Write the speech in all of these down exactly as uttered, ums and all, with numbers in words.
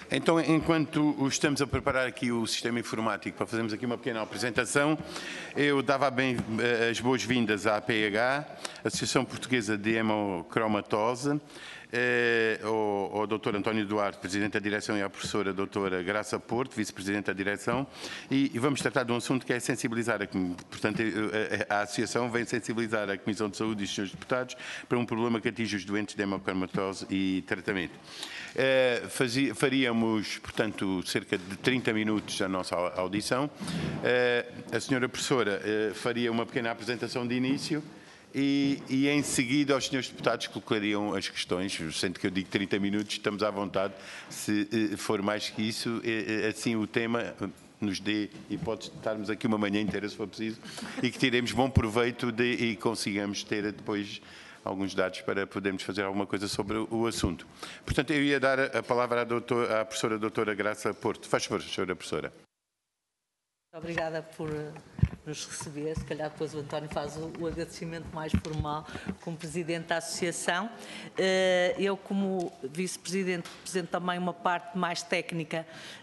Então, enquanto estamos a preparar aqui o sistema informático para fazermos aqui uma pequena apresentação, eu dava bem as boas-vindas à A P H, Associação Portuguesa de Hemocromatose, eh, ao, ao doutor António Duarte, Presidente da Direção, e à professora doutora Graça Porto, Vice-Presidente da Direção, e, e vamos tratar de um assunto que é sensibilizar, a, portanto, a, a, a Associação vem sensibilizar a Comissão de Saúde e os seus deputados para um problema que atinge os doentes de hemocromatose e tratamento. Eh, fazia, faríamos, portanto, cerca de trinta minutos da nossa audição. Eh, a senhora professora eh, faria uma pequena apresentação de início e, e em seguida os senhores deputados colocariam as questões, sendo que eu digo trinta minutos, estamos à vontade, se eh, for mais que isso, eh, assim o tema nos dê hipótese de estarmos aqui uma manhã inteira, se for preciso, e que tiremos bom proveito de, e consigamos ter depois alguns dados para podermos fazer alguma coisa sobre o assunto. Portanto, eu ia dar a palavra à, doutor, à professora doutora Graça Porto. Faz favor, senhora professora. Obrigada por nos receber. Se calhar depois o António faz o, o agradecimento mais formal como Presidente da Associação. Eu, como Vice-Presidente, represento também uma parte mais técnica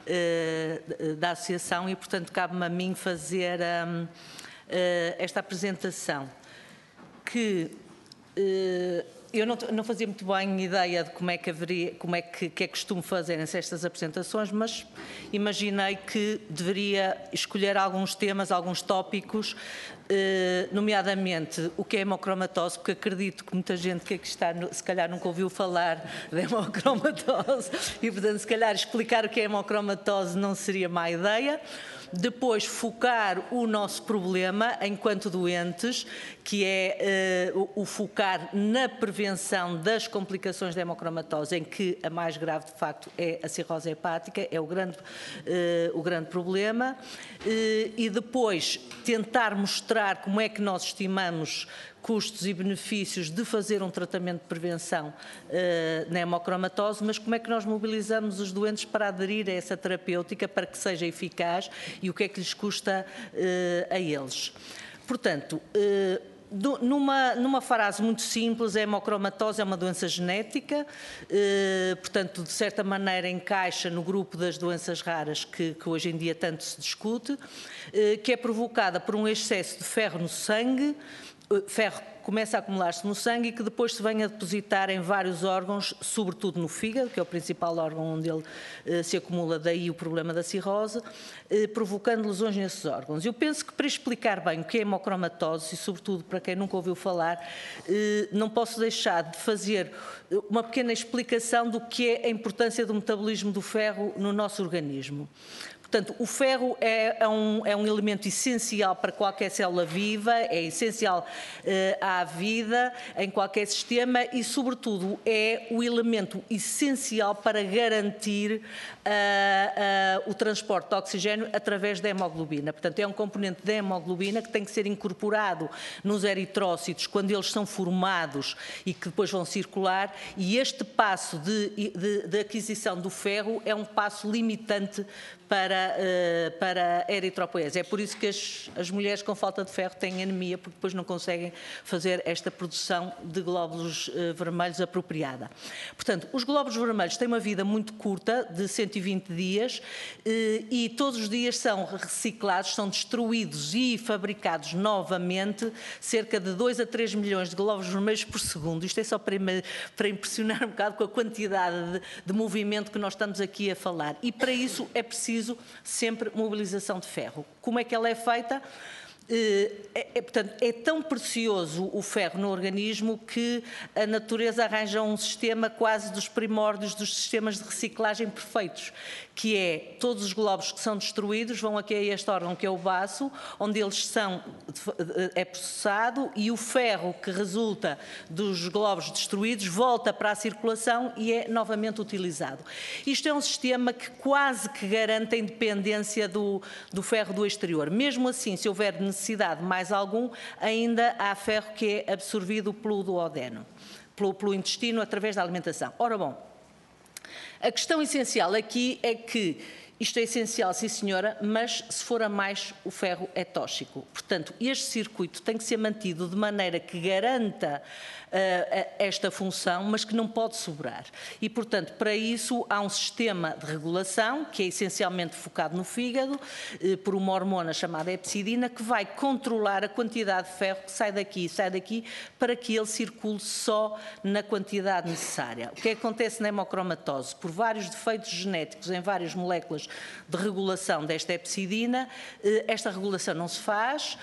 da Associação e, portanto, cabe-me a mim fazer esta apresentação que eu não, não fazia muito bem ideia de como é que haveria, como é que, que é costume fazerem-se estas apresentações, mas imaginei que deveria escolher alguns temas, alguns tópicos, eh, nomeadamente o que é hemocromatose, porque acredito que muita gente que aqui está, se calhar nunca ouviu falar de hemocromatose e, portanto, se calhar explicar o que é hemocromatose não seria má ideia. Depois, focar o nosso problema enquanto doentes, que é uh, o, o focar na prevenção das complicações da hemocromatose, em que a mais grave, de facto, é a cirrose hepática, é o grande, uh, o grande problema. Uh, e depois, tentar mostrar como é que nós estimamos custos e benefícios de fazer um tratamento de prevenção uh, na hemocromatose, mas como é que nós mobilizamos os doentes para aderir a essa terapêutica para que seja eficaz e o que é que lhes custa uh, a eles. Portanto, uh, Do, numa, numa frase muito simples, a hemocromatose é uma doença genética, eh, portanto, de certa maneira encaixa no grupo das doenças raras que, que hoje em dia tanto se discute, eh, que é provocada por um excesso de ferro no sangue. Ferro começa a acumular-se no sangue e que depois se vem a depositar em vários órgãos, sobretudo no fígado, que é o principal órgão onde ele eh, se acumula, daí o problema da cirrose, eh, provocando lesões nesses órgãos. Eu penso que para explicar bem o que é hemocromatose, e sobretudo para quem nunca ouviu falar, eh, não posso deixar de fazer uma pequena explicação do que é a importância do metabolismo do ferro no nosso organismo. Portanto, o ferro é, é, um, é um elemento essencial para qualquer célula viva, é essencial uh, à vida em qualquer sistema e, sobretudo, é o elemento essencial para garantir uh, uh, o transporte de oxigênio através da hemoglobina. Portanto, é um componente da hemoglobina que tem que ser incorporado nos eritrócitos quando eles são formados e que depois vão circular, e este passo de, de, de aquisição do ferro é um passo limitante para, uh, para a eritropoese. É por isso que as, as mulheres com falta de ferro têm anemia, porque depois não conseguem fazer esta produção de glóbulos uh, vermelhos apropriada. Portanto, os glóbulos vermelhos têm uma vida muito curta, de cento e vinte dias, uh, e todos os dias são reciclados, são destruídos e fabricados novamente cerca de dois a três milhões de glóbulos vermelhos por segundo. Isto é só para, para impressionar um bocado com a quantidade de, de movimento que nós estamos aqui a falar. E para isso é preciso sempre mobilização de ferro. Como é que ela é feita? É, é, portanto, é tão precioso o ferro no organismo que a natureza arranja um sistema quase dos primórdios dos sistemas de reciclagem perfeitos, que é todos os glóbulos que são destruídos vão aqui a este órgão que é o baço, onde eles são, é processado e o ferro que resulta dos glóbulos destruídos volta para a circulação e é novamente utilizado. Isto é um sistema que quase que garante a independência do, do ferro do exterior. Mesmo assim, se houver necessidade de mais algum, ainda há ferro que é absorvido pelo duodeno, pelo, pelo intestino através da alimentação. Ora bom, a questão essencial aqui é que Isto é essencial, sim senhora, mas se for a mais, o ferro é tóxico. Portanto, este circuito tem que ser mantido de maneira que garanta uh, esta função, mas que não pode sobrar. E, portanto, para isso há um sistema de regulação, que é essencialmente focado no fígado, uh, por uma hormona chamada hepcidina, que vai controlar a quantidade de ferro que sai daqui e sai daqui, para que ele circule só na quantidade necessária. O que acontece na hemocromatose? Por vários defeitos genéticos em várias moléculas de regulação desta hepcidina, esta regulação não se faz,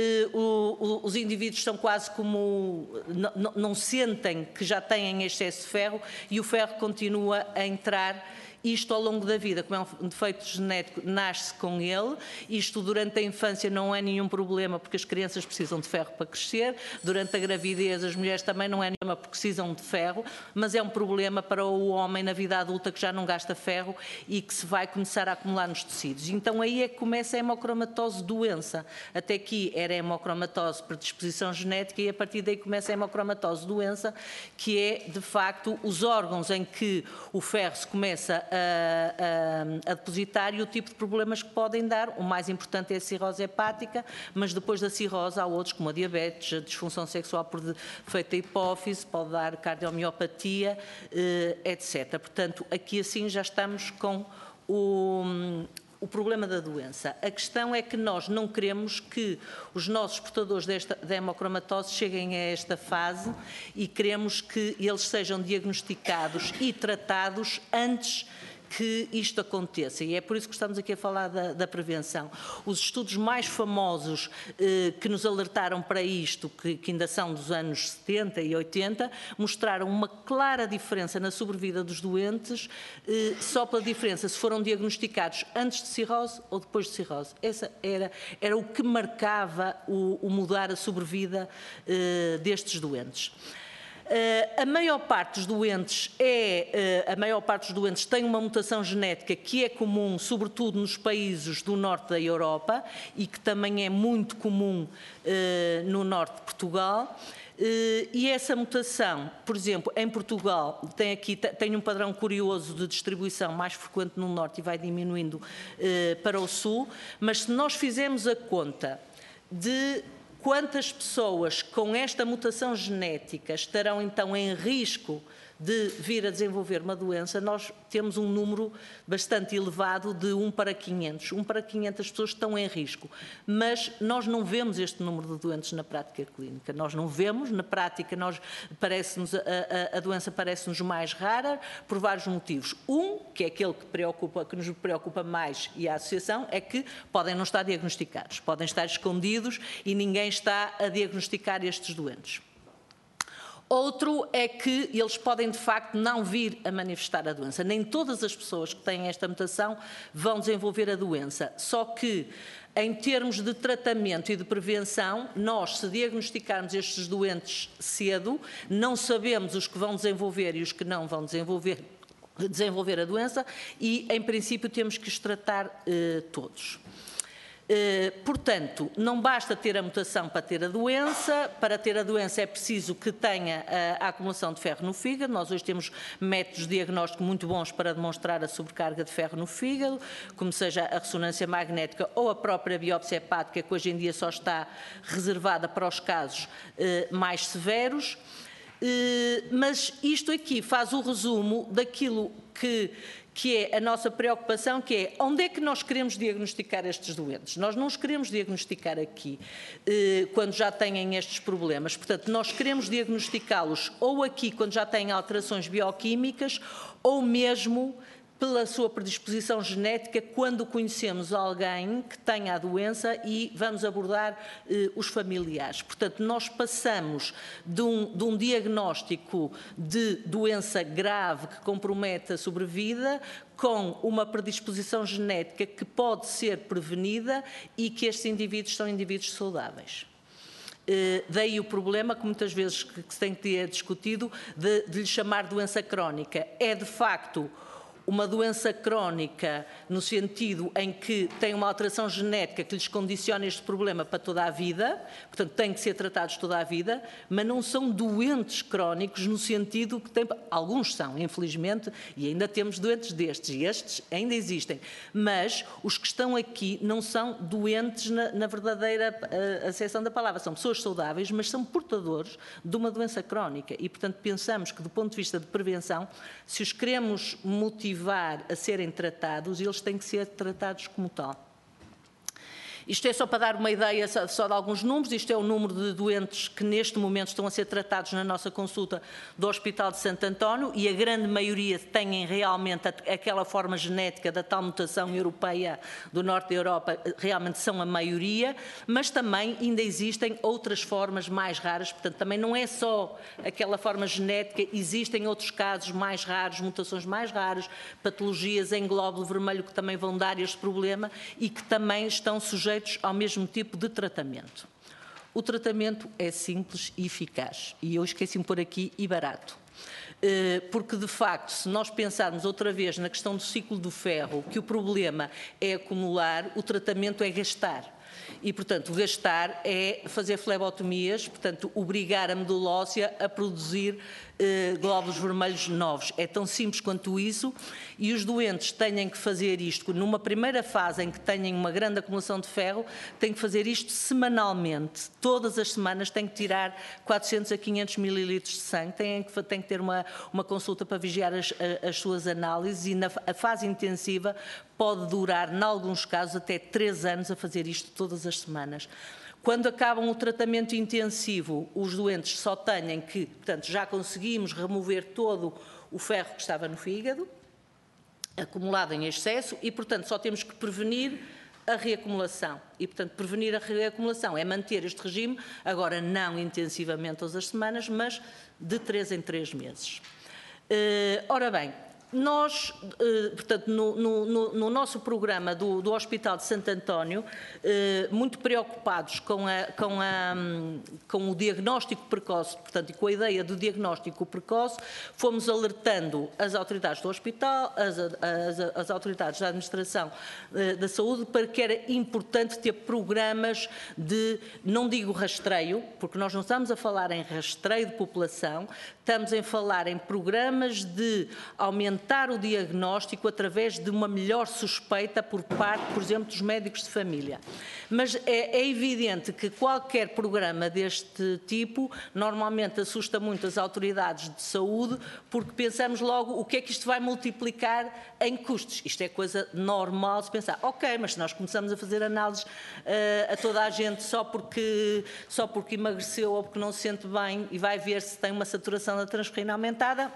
os indivíduos são quase como, não, não sentem que já têm excesso de ferro e o ferro continua a entrar. Isto ao longo da vida, como é um defeito genético, nasce com ele. Isto durante a infância não é nenhum problema, porque as crianças precisam de ferro para crescer. Durante a gravidez, as mulheres também não é nenhum problema, porque precisam de ferro, mas é um problema para o homem na vida adulta que já não gasta ferro e que se vai começar a acumular nos tecidos. Então aí é que começa a hemocromatose doença. Até aqui era a hemocromatose por predisposição genética e a partir daí começa a hemocromatose doença, que é, de facto, os órgãos em que o ferro se começa a A, a, a depositar e o tipo de problemas que podem dar. O mais importante é a cirrose hepática, mas depois da cirrose há outros, como a diabetes, a disfunção sexual por defeito da hipófise, pode dar cardiomiopatia, eh, etcétera. Portanto, aqui assim já estamos com o... o problema da doença. A questão é que nós não queremos que os nossos portadores desta, da hemocromatose cheguem a esta fase e queremos que eles sejam diagnosticados e tratados antes que isto aconteça. E é por isso que estamos aqui a falar da, da prevenção. Os estudos mais famosos eh, que nos alertaram para isto, que, que ainda são dos anos setenta e oitenta, mostraram uma clara diferença na sobrevida dos doentes, eh, só pela diferença se foram diagnosticados antes de cirrose ou depois de cirrose. Essa era, era o que marcava o, o mudar a sobrevida eh, destes doentes. Uh, a maior parte dos doentes é, uh, a maior parte dos doentes tem uma mutação genética que é comum, sobretudo nos países do norte da Europa e que também é muito comum uh, no norte de Portugal. Uh, e essa mutação, por exemplo, em Portugal, tem aqui tem um padrão curioso de distribuição mais frequente no norte e vai diminuindo uh, para o sul, mas se nós fizermos a conta de quantas pessoas com esta mutação genética estarão então em risco de vir a desenvolver uma doença, nós temos um número bastante elevado de um para quinhentos. um para quinhentas pessoas estão em risco, mas nós não vemos este número de doentes na prática clínica. Nós não vemos, na prática nós parece-nos, a, a, a doença parece-nos mais rara por vários motivos. Um, que é aquele que, preocupa, que nos preocupa mais e a associação, é que podem não estar diagnosticados, podem estar escondidos e ninguém está a diagnosticar estes doentes. Outro é que eles podem, de facto, não vir a manifestar a doença. Nem todas as pessoas que têm esta mutação vão desenvolver a doença. Só que, em termos de tratamento e de prevenção, nós, se diagnosticarmos estes doentes cedo, não sabemos os que vão desenvolver e os que não vão desenvolver, desenvolver a doença e, em princípio, temos que os tratar eh, todos. Uh, portanto, não basta ter a mutação para ter a doença. Para ter a doença é preciso que tenha uh, a acumulação de ferro no fígado. Nós hoje temos métodos de diagnóstico muito bons para demonstrar a sobrecarga de ferro no fígado, como seja a ressonância magnética ou a própria biópsia hepática, que hoje em dia só está reservada para os casos uh, mais severos. Uh, mas isto aqui faz o resumo daquilo que que é a nossa preocupação, que é onde é que nós queremos diagnosticar estes doentes. Nós não os queremos diagnosticar aqui, eh, quando já têm estes problemas. Portanto, nós queremos diagnosticá-los ou aqui, quando já têm alterações bioquímicas, ou mesmo pela sua predisposição genética, quando conhecemos alguém que tenha a doença e vamos abordar eh, os familiares. Portanto, nós passamos de um, de um diagnóstico de doença grave que compromete a sobrevida com uma predisposição genética que pode ser prevenida e que estes indivíduos são indivíduos saudáveis. Uh, daí o problema que muitas vezes que se tem que ter discutido de, de lhe chamar doença crónica. É de facto uma doença crónica no sentido em que tem uma alteração genética que lhes condiciona este problema para toda a vida, portanto têm que ser tratados toda a vida, mas não são doentes crónicos no sentido que tem, alguns são, infelizmente, e ainda temos doentes destes, e estes ainda existem, mas os que estão aqui não são doentes na, na verdadeira uh, acessão da palavra, são pessoas saudáveis, mas são portadores de uma doença crónica e, portanto, pensamos que do ponto de vista de prevenção, se os queremos motivar a serem tratados, eles têm que ser tratados como tal. Isto é só para dar uma ideia só de alguns números, isto é o número de doentes que neste momento estão a ser tratados na nossa consulta do Hospital de Santo António e a grande maioria têm realmente aquela forma genética da tal mutação europeia do norte da Europa, realmente são a maioria, mas também ainda existem outras formas mais raras, portanto também não é só aquela forma genética, existem outros casos mais raros, mutações mais raras, patologias em glóbulo vermelho que também vão dar este problema e que também estão sujeitos ao mesmo tipo de tratamento. O tratamento é simples e eficaz, e eu esqueci-me por aqui, e barato. Porque, de facto, se nós pensarmos outra vez na questão do ciclo do ferro, que o problema é acumular, o tratamento é gastar. E, portanto, gastar é fazer flebotomias, portanto, obrigar a medula óssea a produzir eh, glóbulos vermelhos novos. É tão simples quanto isso e os doentes têm que fazer isto, numa primeira fase em que têm uma grande acumulação de ferro, têm que fazer isto semanalmente. Todas as semanas têm que tirar quatrocentos a quinhentos mililitros de sangue, têm que, têm que ter uma, uma consulta para vigiar as, as suas análises e na a fase intensiva pode durar, em alguns casos, até três anos a fazer isto todas as semanas. Quando acabam o tratamento intensivo, os doentes só têm que, portanto, já conseguimos remover todo o ferro que estava no fígado, acumulado em excesso, e, portanto, só temos que prevenir a reacumulação. E, portanto, prevenir a reacumulação é manter este regime, agora não intensivamente todas as semanas, mas de três em três meses. Uh, ora bem, nós, portanto, no, no, no nosso programa do, do Hospital de Santo António, muito preocupados com, a, com, a, com o diagnóstico precoce, portanto, e com a ideia do diagnóstico precoce, fomos alertando as autoridades do hospital, as, as, as autoridades da administração da saúde, para que era importante ter programas de, não digo rastreio, porque nós não estamos a falar em rastreio de população, estamos a falar em programas de aumentar o diagnóstico através de uma melhor suspeita por parte, por exemplo, dos médicos de família. Mas é, é evidente que qualquer programa deste tipo normalmente assusta muito as autoridades de saúde, porque pensamos logo o que é que isto vai multiplicar em custos. Isto é coisa normal de pensar, ok, mas se nós começamos a fazer análises uh, a toda a gente só porque, só porque emagreceu ou porque não se sente bem e vai ver se tem uma saturação da transferrina aumentada,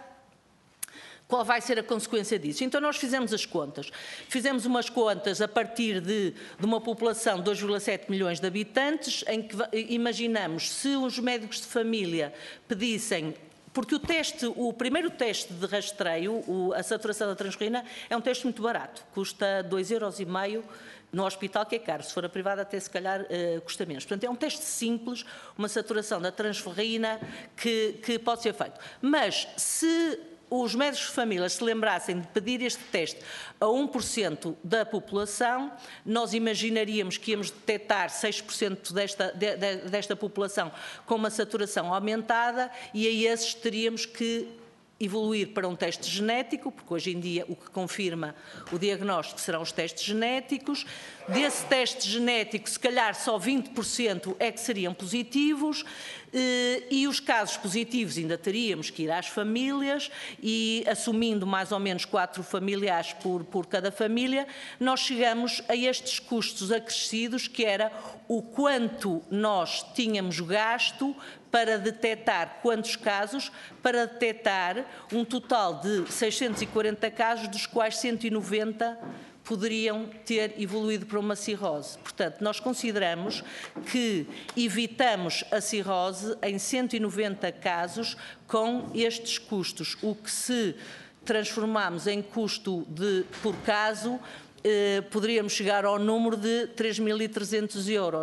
qual vai ser a consequência disso? Então nós fizemos as contas. Fizemos umas contas a partir de, de uma população de dois vírgula sete milhões de habitantes, em que imaginamos se os médicos de família pedissem, porque o teste, o primeiro teste de rastreio, o, a saturação da transferrina, é um teste muito barato, custa dois euros e meio no hospital, que é caro, se for a privada até se calhar uh, custa menos. Portanto, é um teste simples, uma saturação da transferrina que, que pode ser feito. Mas se os médicos de família se lembrassem de pedir este teste a um por cento da população, nós imaginaríamos que íamos detectar seis por cento desta, de, de, desta população com uma saturação aumentada e a esses teríamos que evoluir para um teste genético, porque hoje em dia o que confirma o diagnóstico serão os testes genéticos. Desse teste genético, se calhar só vinte por cento é que seriam positivos, e os casos positivos ainda teríamos que ir às famílias e, assumindo mais ou menos quatro familiares por, por cada família, nós chegamos a estes custos acrescidos, que era o quanto nós tínhamos gasto para detectar quantos casos, para detectar um total de seiscentos e quarenta casos, dos quais cento e noventa poderiam ter evoluído para uma cirrose. Portanto, nós consideramos que evitamos a cirrose em cento e noventa casos com estes custos, o que, se transformarmos em custo de, por caso, eh, poderíamos chegar ao número de três mil e trezentos euros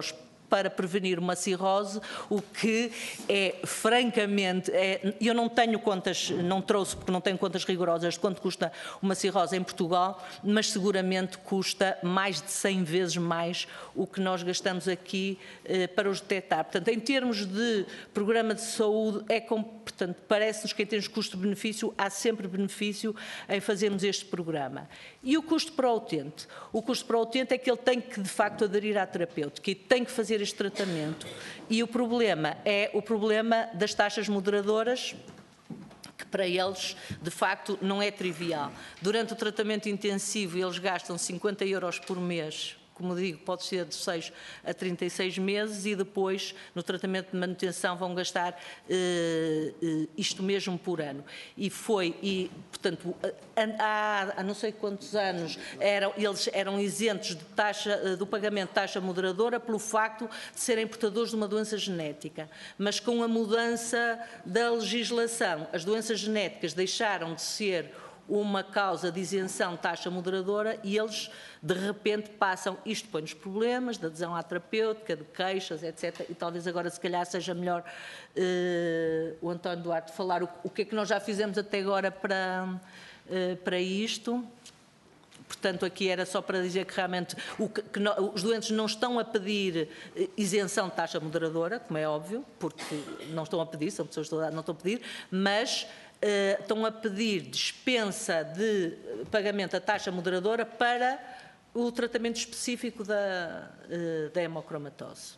para prevenir uma cirrose, o que é, francamente, é, eu não tenho contas, não trouxe porque não tenho contas rigorosas de quanto custa uma cirrose em Portugal, mas seguramente custa mais de cem vezes mais o que nós gastamos aqui eh, para os detectar. Portanto, em termos de programa de saúde, é com, portanto, parece-nos que em termos de custo-benefício, há sempre benefício em fazermos este programa. E o custo para o utente? O custo para o utente é que ele tem que, de facto, aderir à terapêutica e tem que fazer este tratamento. E o problema é o problema das taxas moderadoras, que para eles, de facto, não é trivial. Durante o tratamento intensivo, eles gastam cinquenta euros por mês, como digo, pode ser de seis a trinta e seis meses, e depois, no tratamento de manutenção, vão gastar eh, eh, isto mesmo por ano. E foi, e, portanto, há, há não sei quantos anos, eram, eles eram isentos de taxa, do pagamento de taxa moderadora pelo facto de serem portadores de uma doença genética. Mas com a mudança da legislação, as doenças genéticas deixaram de ser uma causa de isenção de taxa moderadora e eles, de repente, passam, isto põe-nos problemas de adesão à terapêutica, de queixas, etcétera. E talvez agora, se calhar, seja melhor uh, o António Duarte falar o, o que é que nós já fizemos até agora para, uh, para isto. Portanto, aqui era só para dizer que realmente o que, que no, os doentes não estão a pedir isenção de taxa moderadora, como é óbvio, porque não estão a pedir, são pessoas de idade, não estão a pedir, mas Uh, estão a pedir dispensa de pagamento da taxa moderadora para o tratamento específico da, uh, da hemocromatose.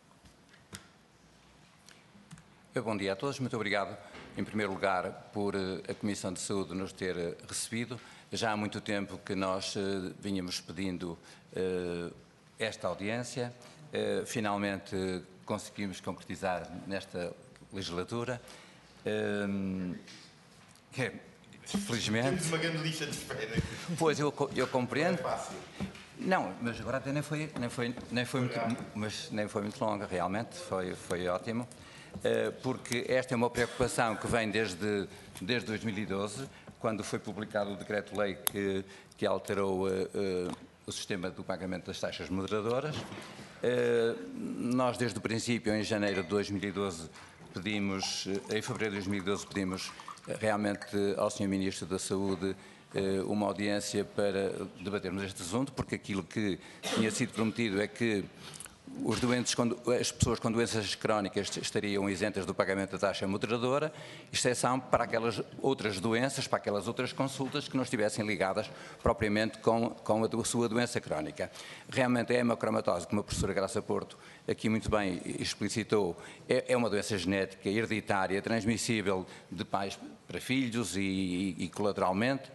Bom dia a todos, muito obrigado, em primeiro lugar, por uh, a Comissão de Saúde nos ter uh, recebido. Já há muito tempo que nós uh, vínhamos pedindo uh, esta audiência, uh, finalmente uh, conseguimos concretizar nesta legislatura. Uh, É, felizmente. Temos uma grande lista de espera. Pois, eu, eu compreendo. Não é fácil. Não, mas agora até nem foi, nem foi, nem foi, muito, mas nem foi muito longa, realmente, foi, foi ótimo, porque esta é uma preocupação que vem desde, desde dois mil e doze, quando foi publicado o decreto-lei que, que alterou uh, uh, o sistema do pagamento das taxas moderadoras. Uh, nós, desde o princípio, em janeiro de dois mil e doze, pedimos, em fevereiro de dois mil e doze, pedimos realmente ao senhor Ministro da Saúde uma audiência para debatermos este assunto, porque aquilo que tinha sido prometido é que os doentes, as pessoas com doenças crónicas estariam isentas do pagamento da taxa moderadora, exceção para aquelas outras doenças, para aquelas outras consultas que não estivessem ligadas propriamente com, com a sua doença crónica. Realmente a hemocromatose, como a professora Graça Porto aqui muito bem explicitou, é, é uma doença genética hereditária, transmissível de pais para filhos e, e, e colateralmente.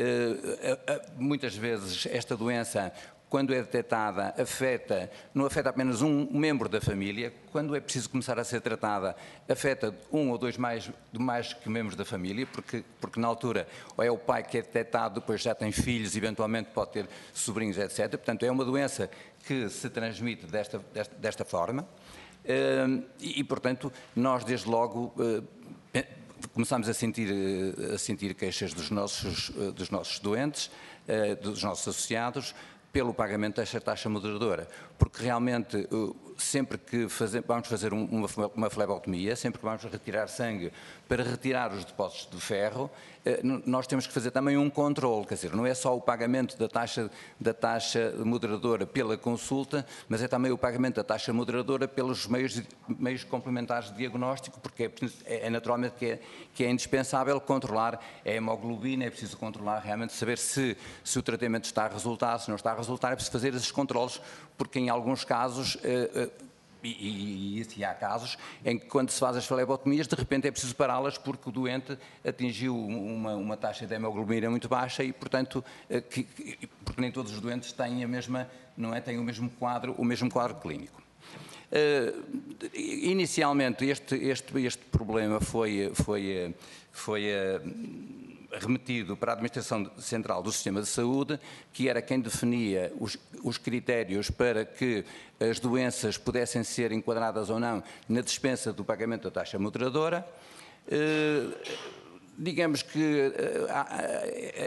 Uh, uh, muitas vezes esta doença, quando é detectada, afeta, não afeta apenas um membro da família, quando é preciso começar a ser tratada, afeta um ou dois mais, mais que membros da família, porque, porque na altura ou é o pai que é detectado, depois já tem filhos, eventualmente pode ter sobrinhos, etcétera. Portanto, é uma doença que se transmite desta, desta, desta forma uh, e, e, portanto, nós desde logo uh, começámos a sentir, a sentir queixas dos nossos, dos nossos doentes, uh, dos nossos associados, pelo pagamento desta taxa moderadora, porque realmente sempre que faze, vamos fazer uma, uma flebotomia, sempre que vamos retirar sangue para retirar os depósitos de ferro, nós temos que fazer também um controle, quer dizer, não é só o pagamento da taxa, da taxa moderadora pela consulta, mas é também o pagamento da taxa moderadora pelos meios, meios complementares de diagnóstico, porque é, é naturalmente que é, que é indispensável controlar a hemoglobina, é preciso controlar realmente, saber se, se o tratamento está a resultar, se não está a resultar, é preciso fazer esses controles, porque em alguns casos, eh, e, e, e há casos em que quando se faz as flebotomias, de repente é preciso pará-las porque o doente atingiu uma, uma taxa de hemoglobina muito baixa e, portanto, eh, que, porque nem todos os doentes têm a mesma, não é, têm o mesmo quadro, o mesmo quadro clínico. Uh, inicialmente este, este, este problema foi, foi, foi uh, remetido para a Administração Central do Sistema de Saúde, que era quem definia os, os critérios para que as doenças pudessem ser enquadradas ou não na dispensa do pagamento da taxa moderadora. Uh, digamos que uh,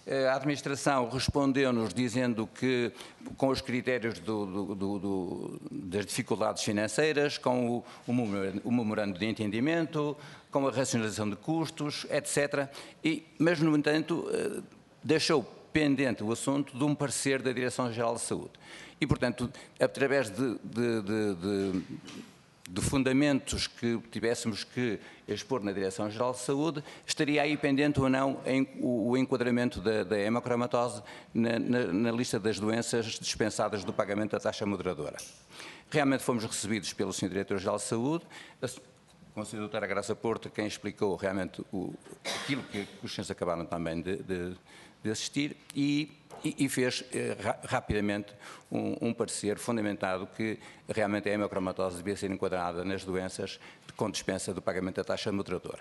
A administração respondeu-nos dizendo que, com os critérios do, do, do, do, das dificuldades financeiras, com o, o memorando de entendimento, com a racionalização de custos, etcétera. E, mas, no entanto, deixou pendente o assunto de um parecer da Direção-Geral de Saúde. E, portanto, através de, de, de, de de fundamentos que tivéssemos que expor na Direção-Geral de Saúde, estaria aí pendente ou não em, o, o enquadramento da, da hemocromatose na, na, na lista das doenças dispensadas do pagamento da taxa moderadora. Realmente fomos recebidos pelo senhor Diretor-Geral de Saúde, a Conselheira Doutora Graça Porto, quem explicou realmente o, aquilo que os senhores acabaram também de, de, de assistir, e E fez eh, ra rapidamente um, um parecer fundamentado que realmente a hemocromatose devia ser enquadrada nas doenças com dispensa do pagamento da taxa moderadora.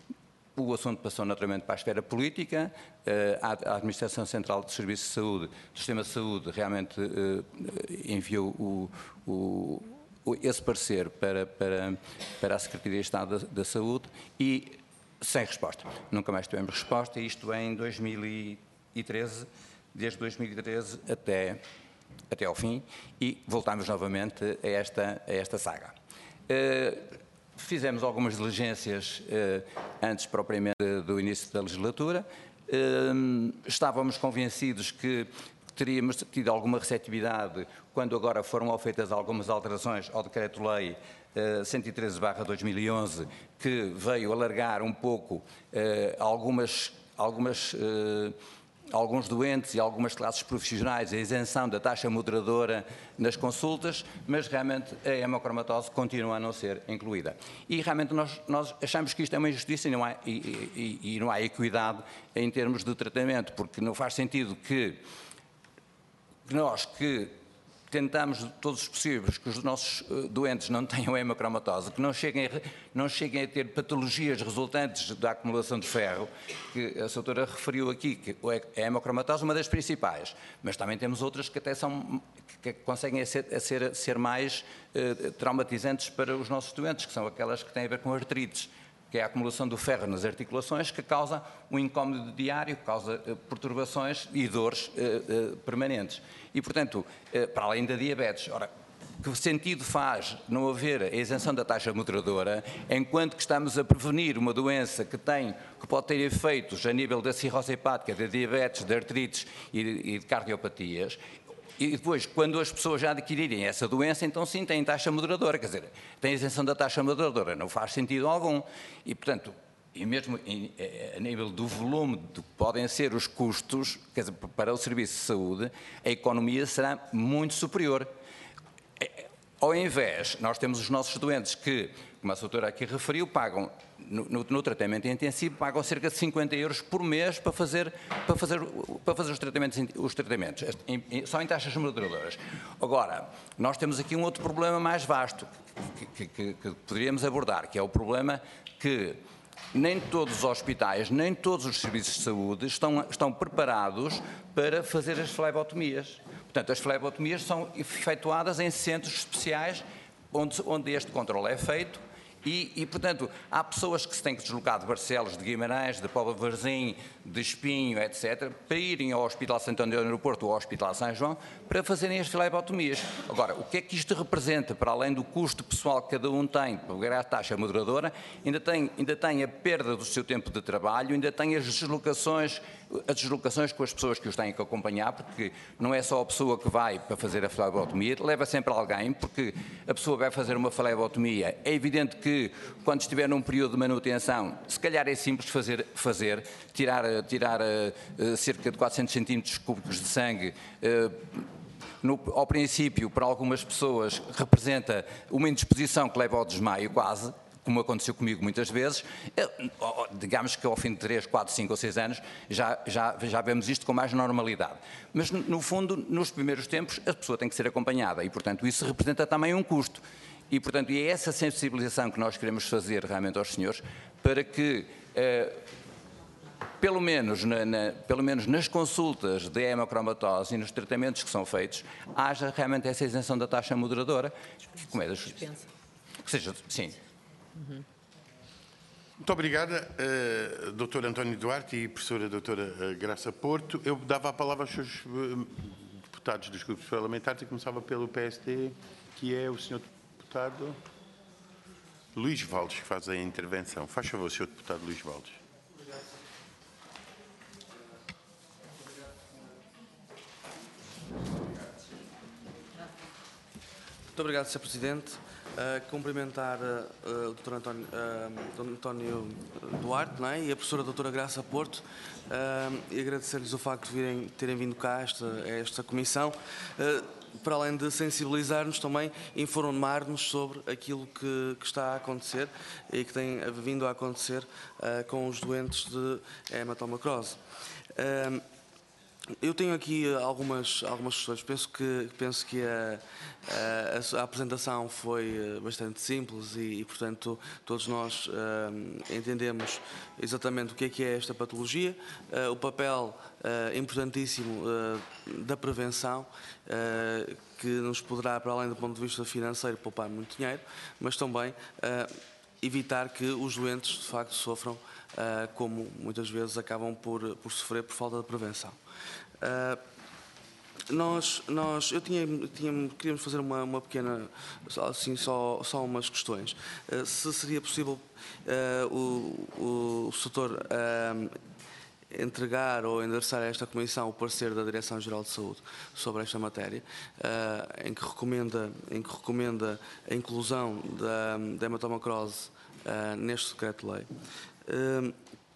O assunto passou naturalmente para a esfera política, eh, a, a Administração Central de Serviços de Saúde, do Sistema de Saúde, realmente eh, enviou o, o, o, esse parecer para, para, para a Secretaria de Estado da, da Saúde e sem resposta. Nunca mais tivemos resposta, isto em dois mil e treze, desde dois mil e treze até, até ao fim, e voltamos novamente a esta, a esta saga. Uh, fizemos algumas diligências uh, antes propriamente do início da legislatura. Uh, estávamos convencidos que teríamos tido alguma receptividade quando agora foram feitas algumas alterações ao Decreto-Lei uh, cento e treze barra dois mil e onze, que veio alargar um pouco uh, algumas... algumas uh, alguns doentes e algumas classes profissionais a isenção da taxa moderadora nas consultas, mas realmente a hemocromatose continua a não ser incluída. E realmente nós, nós achamos que isto é uma injustiça e não, há, e, e, e não há equidade em termos de tratamento, porque não faz sentido que nós que tentamos todos os possíveis que os nossos doentes não tenham hemocromatose, que não cheguem, a, não cheguem a ter patologias resultantes da acumulação de ferro, que a doutora referiu aqui, que a hemocromatose é uma das principais, mas também temos outras que até são, que conseguem a ser, a ser, a ser mais eh, traumatizantes para os nossos doentes, que são aquelas que têm a ver com artrites, que é a acumulação do ferro nas articulações, que causa um incómodo diário, que causa uh, perturbações e dores uh, uh, permanentes. E, portanto, uh, para além da diabetes, ora, que sentido faz não haver a isenção da taxa moderadora, enquanto que estamos a prevenir uma doença que, tem, que pode ter efeitos a nível da cirrose hepática, da diabetes, de artrites e de, e de cardiopatias, e depois, quando as pessoas já adquirirem essa doença, então sim, têm taxa moderadora, quer dizer, tem isenção da taxa moderadora, não faz sentido algum. E, portanto, e mesmo em, a nível do volume do que podem ser os custos, quer dizer, para o serviço de saúde, a economia será muito superior. Ao invés, nós temos os nossos doentes que, como a doutora aqui referiu, pagam, no, no, no tratamento intensivo, pagam cerca de cinquenta euros por mês para fazer, para fazer, para fazer os tratamentos, os tratamentos em, em, só em taxas moderadoras. Agora, nós temos aqui um outro problema mais vasto que, que, que, que poderíamos abordar, que é o problema que nem todos os hospitais, nem todos os serviços de saúde estão, estão preparados para fazer as flebotomias. Portanto, as flebotomias são efetuadas em centros especiais onde, onde este controle é feito e, e, portanto, há pessoas que se têm que deslocar de Barcelos, de Guimarães, de Póvoa de Varzim, de Espinho, etcétera, para irem ao Hospital Santo Antônio do Aeroporto ou ao Hospital São João para fazerem as flebotomias. Agora, o que é que isto representa, para além do custo pessoal que cada um tem para pagar a taxa moderadora, ainda tem, ainda tem a perda do seu tempo de trabalho, ainda tem as deslocações, as deslocações com as pessoas que os têm que acompanhar, porque não é só a pessoa que vai para fazer a flebotomia, leva sempre alguém, porque a pessoa vai fazer uma flebotomia. É evidente que, quando estiver num período de manutenção, se calhar é simples fazer, fazer tirar, tirar uh, cerca de quatrocentos centímetros cúbicos de sangue. Uh, No, ao princípio, para algumas pessoas, representa uma indisposição que leva ao desmaio quase, como aconteceu comigo muitas vezes. Digamos que ao fim de três, quatro, cinco ou seis anos já, já, já vemos isto com mais normalidade. Mas, no fundo, nos primeiros tempos, a pessoa tem que ser acompanhada e, portanto, isso representa também um custo. E, portanto, é essa sensibilização que nós queremos fazer realmente aos senhores para que... Uh, Pelo menos, na, na, pelo menos nas consultas de hemocromatose e nos tratamentos que são feitos, haja realmente essa isenção da taxa moderadora, como é da justiça. Ou seja, sim. Uhum. Muito obrigada, uh, doutor António Duarte e professora doutora Graça Porto. Eu dava a palavra aos seus uh, deputados dos grupos parlamentares e começava pelo P S D, que é o senhor deputado Luís Valdes, que faz a intervenção. Faz favor, senhor deputado Luís Valdes. Muito obrigado, senhor Presidente. Uh, cumprimentar uh, uh, o doutor António, uh, António Duarte, não é? E a professora doutora Graça Porto uh, e agradecer-lhes o facto de virem, terem vindo cá a esta, a esta comissão, uh, para além de sensibilizar-nos, também informar-nos sobre aquilo que, que está a acontecer e que tem vindo a acontecer uh, com os doentes de hematomacrose. Uh, Eu tenho aqui algumas, algumas questões. Penso que, penso que a, a, a apresentação foi bastante simples e, e portanto, todos nós uh, entendemos exatamente o que é que é esta patologia, uh, o papel uh, importantíssimo uh, da prevenção, uh, que nos poderá, para além do ponto de vista financeiro, poupar muito dinheiro, mas também uh, evitar que os doentes, de facto, sofram, uh, como muitas vezes acabam por, por sofrer por falta de prevenção. Uh, nós, nós, eu tinha, tinha, queríamos fazer uma, uma pequena, assim, só, só umas questões. Uh, se seria possível uh, o, o setor uh, entregar ou endereçar a esta Comissão o parecer da Direção-Geral de Saúde sobre esta matéria, uh, em, que recomenda, em que recomenda a inclusão da, da hematomacrose uh, neste decreto-lei. Uh,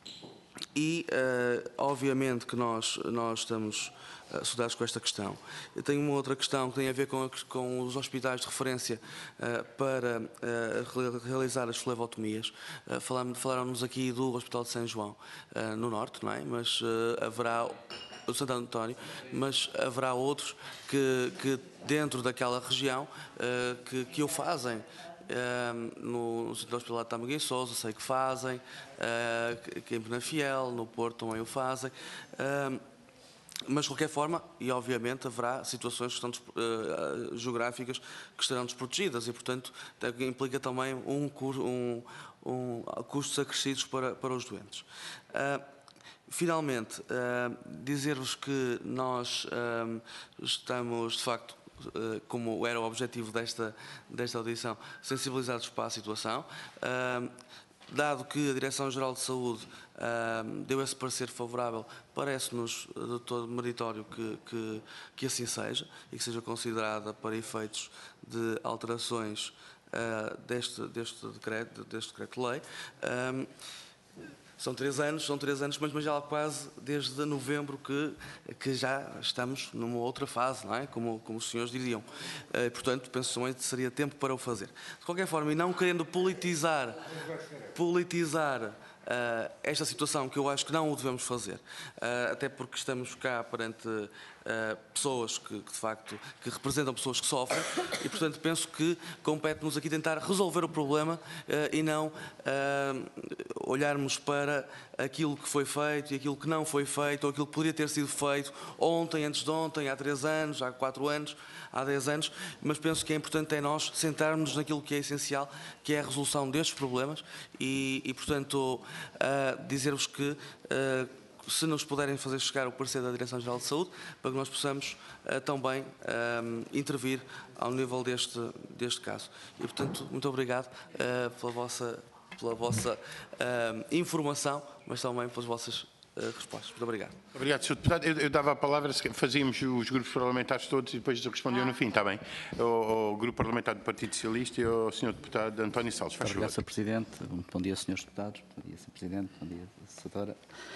E, uh, obviamente, que nós, nós estamos associados com esta questão. Eu tenho uma outra questão que tem a ver com, a, com os hospitais de referência uh, para uh, realizar as flebotomias. Uh, Falaram-nos aqui do Hospital de São João, uh, no Norte, não é? Mas uh, haverá o Santo António, mas haverá outros que, que dentro daquela região, uh, que, que o fazem. Uh, no Centro Hospitalar de Tâmega e Sousa, sei que fazem, uh, que em Penafiel, no Porto também o fazem, uh, mas de qualquer forma, e obviamente haverá situações que estão, uh, geográficas que estarão desprotegidas e, portanto, implica também um, um, um, custos acrescidos para, para os doentes. Uh, Finalmente, uh, dizer-vos que nós uh, estamos, de facto, como era o objetivo desta, desta audição, sensibilizados para a situação. Uh, dado que a Direção-Geral de Saúde uh, deu esse parecer favorável, parece-nos de todo meritório que, que, que assim seja e que seja considerada para efeitos de alterações uh, deste, deste decreto, deste decreto-lei. Uh, São três anos, são três anos, mas, mas já quase desde novembro que, que já estamos numa outra fase, não é? Como, como os senhores diziam. Uh, portanto, penso que seria tempo para o fazer. De qualquer forma, e não querendo politizar, politizar uh, esta situação, que eu acho que não o devemos fazer, uh, até porque estamos cá perante uh, pessoas que, que, de facto, que representam pessoas que sofrem e, portanto, penso que compete-nos aqui tentar resolver o problema uh, e não uh, olharmos para aquilo que foi feito e aquilo que não foi feito, ou aquilo que poderia ter sido feito ontem, antes de ontem, há três anos, há quatro anos, há dez anos, mas penso que é importante é nós centrarmos naquilo que é essencial, que é a resolução destes problemas e, e portanto, uh, dizer-vos que uh, se nos puderem fazer chegar o parecer da Direção-Geral de Saúde, para que nós possamos uh, também uh, intervir ao nível deste, deste caso. E, portanto, muito obrigado uh, pela vossa pela vossa uh, informação, mas também pelas vossas uh, respostas. Muito obrigado. Obrigado, senhor Deputado. Eu, eu dava a palavra, fazíamos os grupos parlamentares todos e depois respondiam no fim, está bem? O, o Grupo Parlamentar do Partido Socialista e o senhor Deputado António Salles. Faz Obrigado, senhor Presidente. Bom dia, senhores Deputados. Bom dia, senhor Presidente. Bom dia, senhora.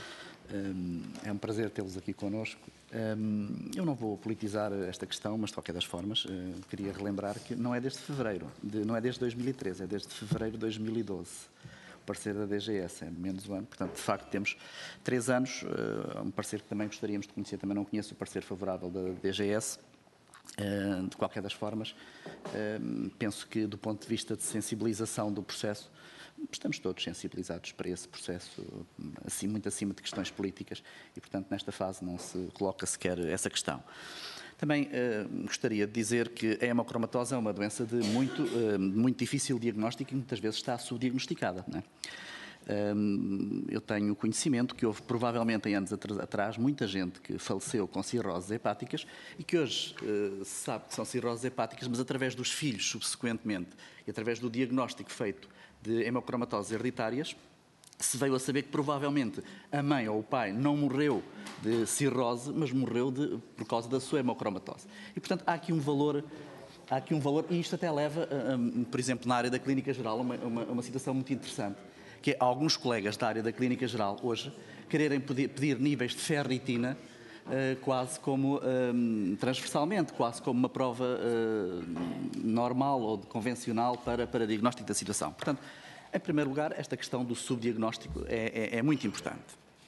É um prazer tê-los aqui connosco. Eu não vou politizar esta questão, mas de qualquer das formas queria relembrar que não é desde fevereiro, de, não é desde dois mil e treze, é desde fevereiro de dois mil e doze. O parecer da D G S é menos um ano, portanto, de facto, temos três anos. Um parecer que também gostaríamos de conhecer, também não conheço o parecer favorável da D G S. De qualquer das formas, penso que do ponto de vista de sensibilização do processo, estamos todos sensibilizados para esse processo, assim, muito acima de questões políticas e, portanto, nesta fase não se coloca sequer essa questão. Também eh, gostaria de dizer que a hemocromatose é uma doença de muito, eh, muito difícil diagnóstico e muitas vezes está subdiagnosticada, não é? Eu tenho conhecimento que houve, provavelmente, em anos atrás, muita gente que faleceu com cirroses hepáticas e que hoje uh, se sabe que são cirroses hepáticas, mas através dos filhos, subsequentemente, e através do diagnóstico feito de hemocromatoses hereditárias, se veio a saber que, provavelmente, a mãe ou o pai não morreu de cirrose, mas morreu de, por causa da sua hemocromatose. E, portanto, há aqui um valor... Há aqui um valor, e isto até leva, uh, por exemplo, na área da clínica geral, a uma, uma, uma situação muito interessante, que é alguns colegas da área da clínica geral, hoje, quererem pedir, pedir níveis de ferritina uh, quase como um, transversalmente, quase como uma prova uh, normal ou convencional para, para diagnóstico da situação. Portanto, em primeiro lugar, esta questão do subdiagnóstico é, é, é muito importante.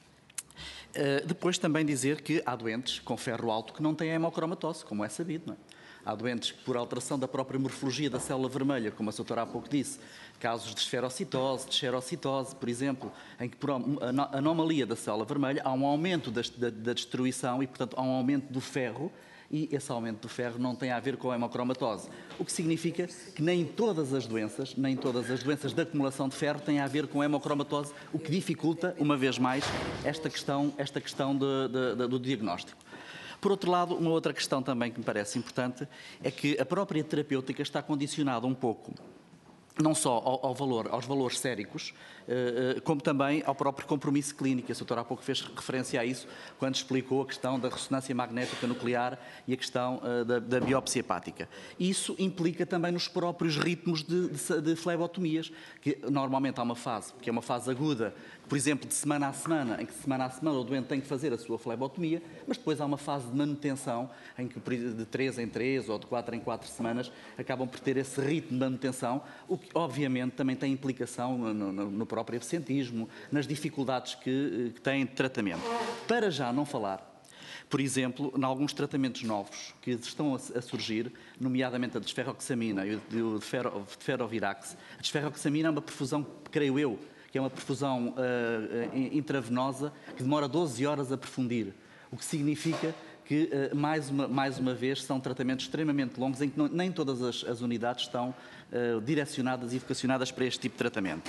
Uh, depois também dizer que há doentes com ferro alto que não têm hemocromatose, como é sabido, não é? Há doentes que, por alteração da própria morfologia da célula vermelha, como a doutora há pouco disse, casos de esferocitose, de xerocitose, por exemplo, em que por anomalia da célula vermelha há um aumento da, da, da destruição e, portanto, há um aumento do ferro, e esse aumento do ferro não tem a ver com a hemocromatose. O que significa que nem todas as doenças, nem todas as doenças de acumulação de ferro têm a ver com a hemocromatose, o que dificulta, uma vez mais, esta questão, esta questão de, de, de, do diagnóstico. Por outro lado, uma outra questão também que me parece importante é que a própria terapêutica está condicionada um pouco, não só ao, ao valor, aos valores séricos, eh, como também ao próprio compromisso clínico. A doutora há pouco fez referência a isso quando explicou a questão da ressonância magnética nuclear e a questão eh, da, da biópsia hepática. Isso implica também nos próprios ritmos de, de, de flebotomias, que normalmente há uma fase, que é uma fase aguda, por exemplo, de semana a semana, em que semana a semana o doente tem que fazer a sua flebotomia, mas depois há uma fase de manutenção, em que de três em três ou de quatro em quatro semanas acabam por ter esse ritmo de manutenção, o que obviamente também tem implicação no, no, no próprio absentismo, nas dificuldades que, que têm de tratamento. Para já não falar, por exemplo, em alguns tratamentos novos que estão a, a surgir, nomeadamente a desferroxamina e o deferovirax. A desferroxamina é uma perfusão, creio eu, que é uma perfusão uh, intravenosa que demora doze horas a perfundir, o que significa que, uh, mais, uma, mais uma vez, são tratamentos extremamente longos em que não, nem todas as, as unidades estão uh, direcionadas e vocacionadas para este tipo de tratamento.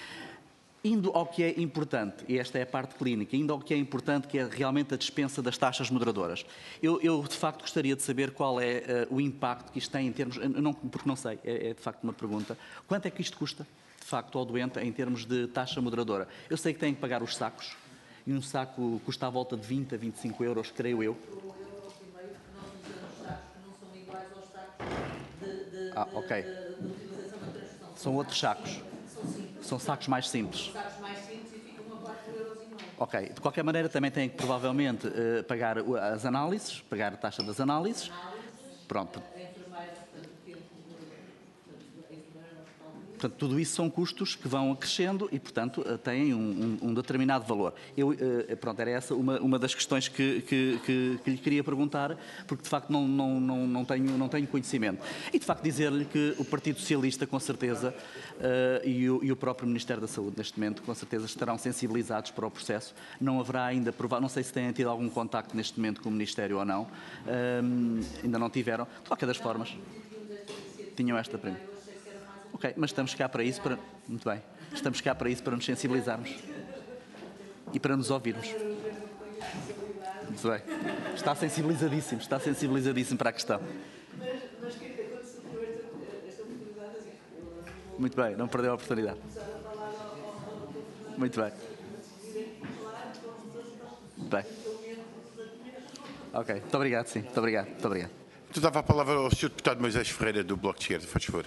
Indo ao que é importante, e esta é a parte clínica, indo ao que é importante, que é realmente a dispensa das taxas moderadoras. Eu, eu de facto, gostaria de saber qual é uh, o impacto que isto tem em termos... Não, porque não sei, é, é de facto uma pergunta. Quanto é que isto custa? De facto, ao doente, em termos de taxa moderadora. Eu sei que têm que pagar os sacos, e um saco custa à volta de vinte a vinte e cinco euros, creio eu. Ah, ok. São outros sacos. São sacos mais simples. Ok. De qualquer maneira, também têm que, provavelmente, pagar as análises, pagar a taxa das análises. Pronto. Portanto, tudo isso são custos que vão crescendo e, portanto, têm um, um, um determinado valor. Eu, pronto, era essa uma, uma das questões que, que, que, que lhe queria perguntar, porque, de facto, não, não, não, não, tenho, não tenho conhecimento. E, de facto, dizer-lhe que o Partido Socialista, com certeza, uh, e, o, e o próprio Ministério da Saúde, neste momento, com certeza, estarão sensibilizados para o processo. Não haverá ainda, não sei se têm tido algum contacto neste momento com o Ministério ou não, um, ainda não tiveram. De qualquer das formas, tinham esta primeira. Ok, mas estamos cá para isso, para... muito bem, estamos cá para isso, para nos sensibilizarmos e para nos ouvirmos. Muito bem, está sensibilizadíssimo, está sensibilizadíssimo para a questão. Muito bem, não perdeu a oportunidade. Muito bem. Muito bem. Ok, muito obrigado, sim, muito obrigado, muito obrigado. Tu dava a palavra ao senhor Deputado Moisés Ferreira, do Bloco de Esquerda, faz favor.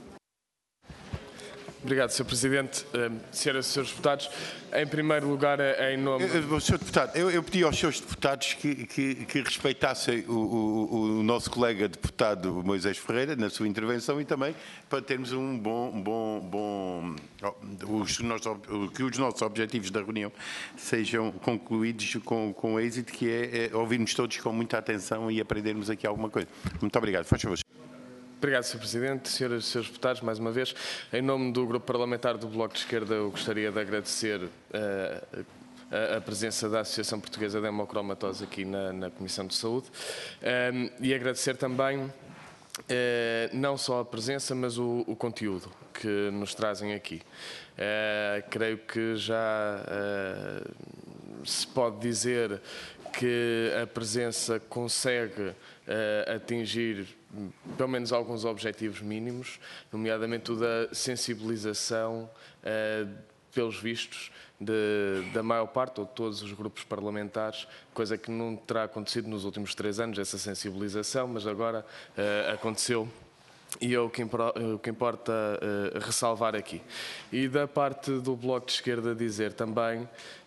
Obrigado, senhor Presidente. Uh, senhoras e senhores deputados, em primeiro lugar, em nome... Eu, senhor Deputado, eu, eu pedi aos seus deputados que, que, que respeitassem o, o, o nosso colega deputado Moisés Ferreira na sua intervenção e também para termos um bom... Um bom, bom os nossos, que os nossos objetivos da reunião sejam concluídos com, com êxito, que é, é ouvirmos todos com muita atenção e aprendermos aqui alguma coisa. Muito obrigado. Faz favor. Obrigado, senhor Presidente. Senhoras e senhores deputados, mais uma vez, em nome do Grupo Parlamentar do Bloco de Esquerda, eu gostaria de agradecer uh, a, a presença da Associação Portuguesa de Hemocromatose aqui na, na Comissão de Saúde um, e agradecer também não só a presença, mas o, o conteúdo que nos trazem aqui. Creio que já se pode dizer que a presença consegue uh, atingir pelo menos alguns objetivos mínimos, nomeadamente o da sensibilização, uh, pelos vistos, de, da maior parte ou de todos os grupos parlamentares, coisa que não terá acontecido nos últimos três anos, essa sensibilização, mas agora uh, aconteceu. E é o que importa uh, ressalvar aqui. E da parte do Bloco de Esquerda dizer também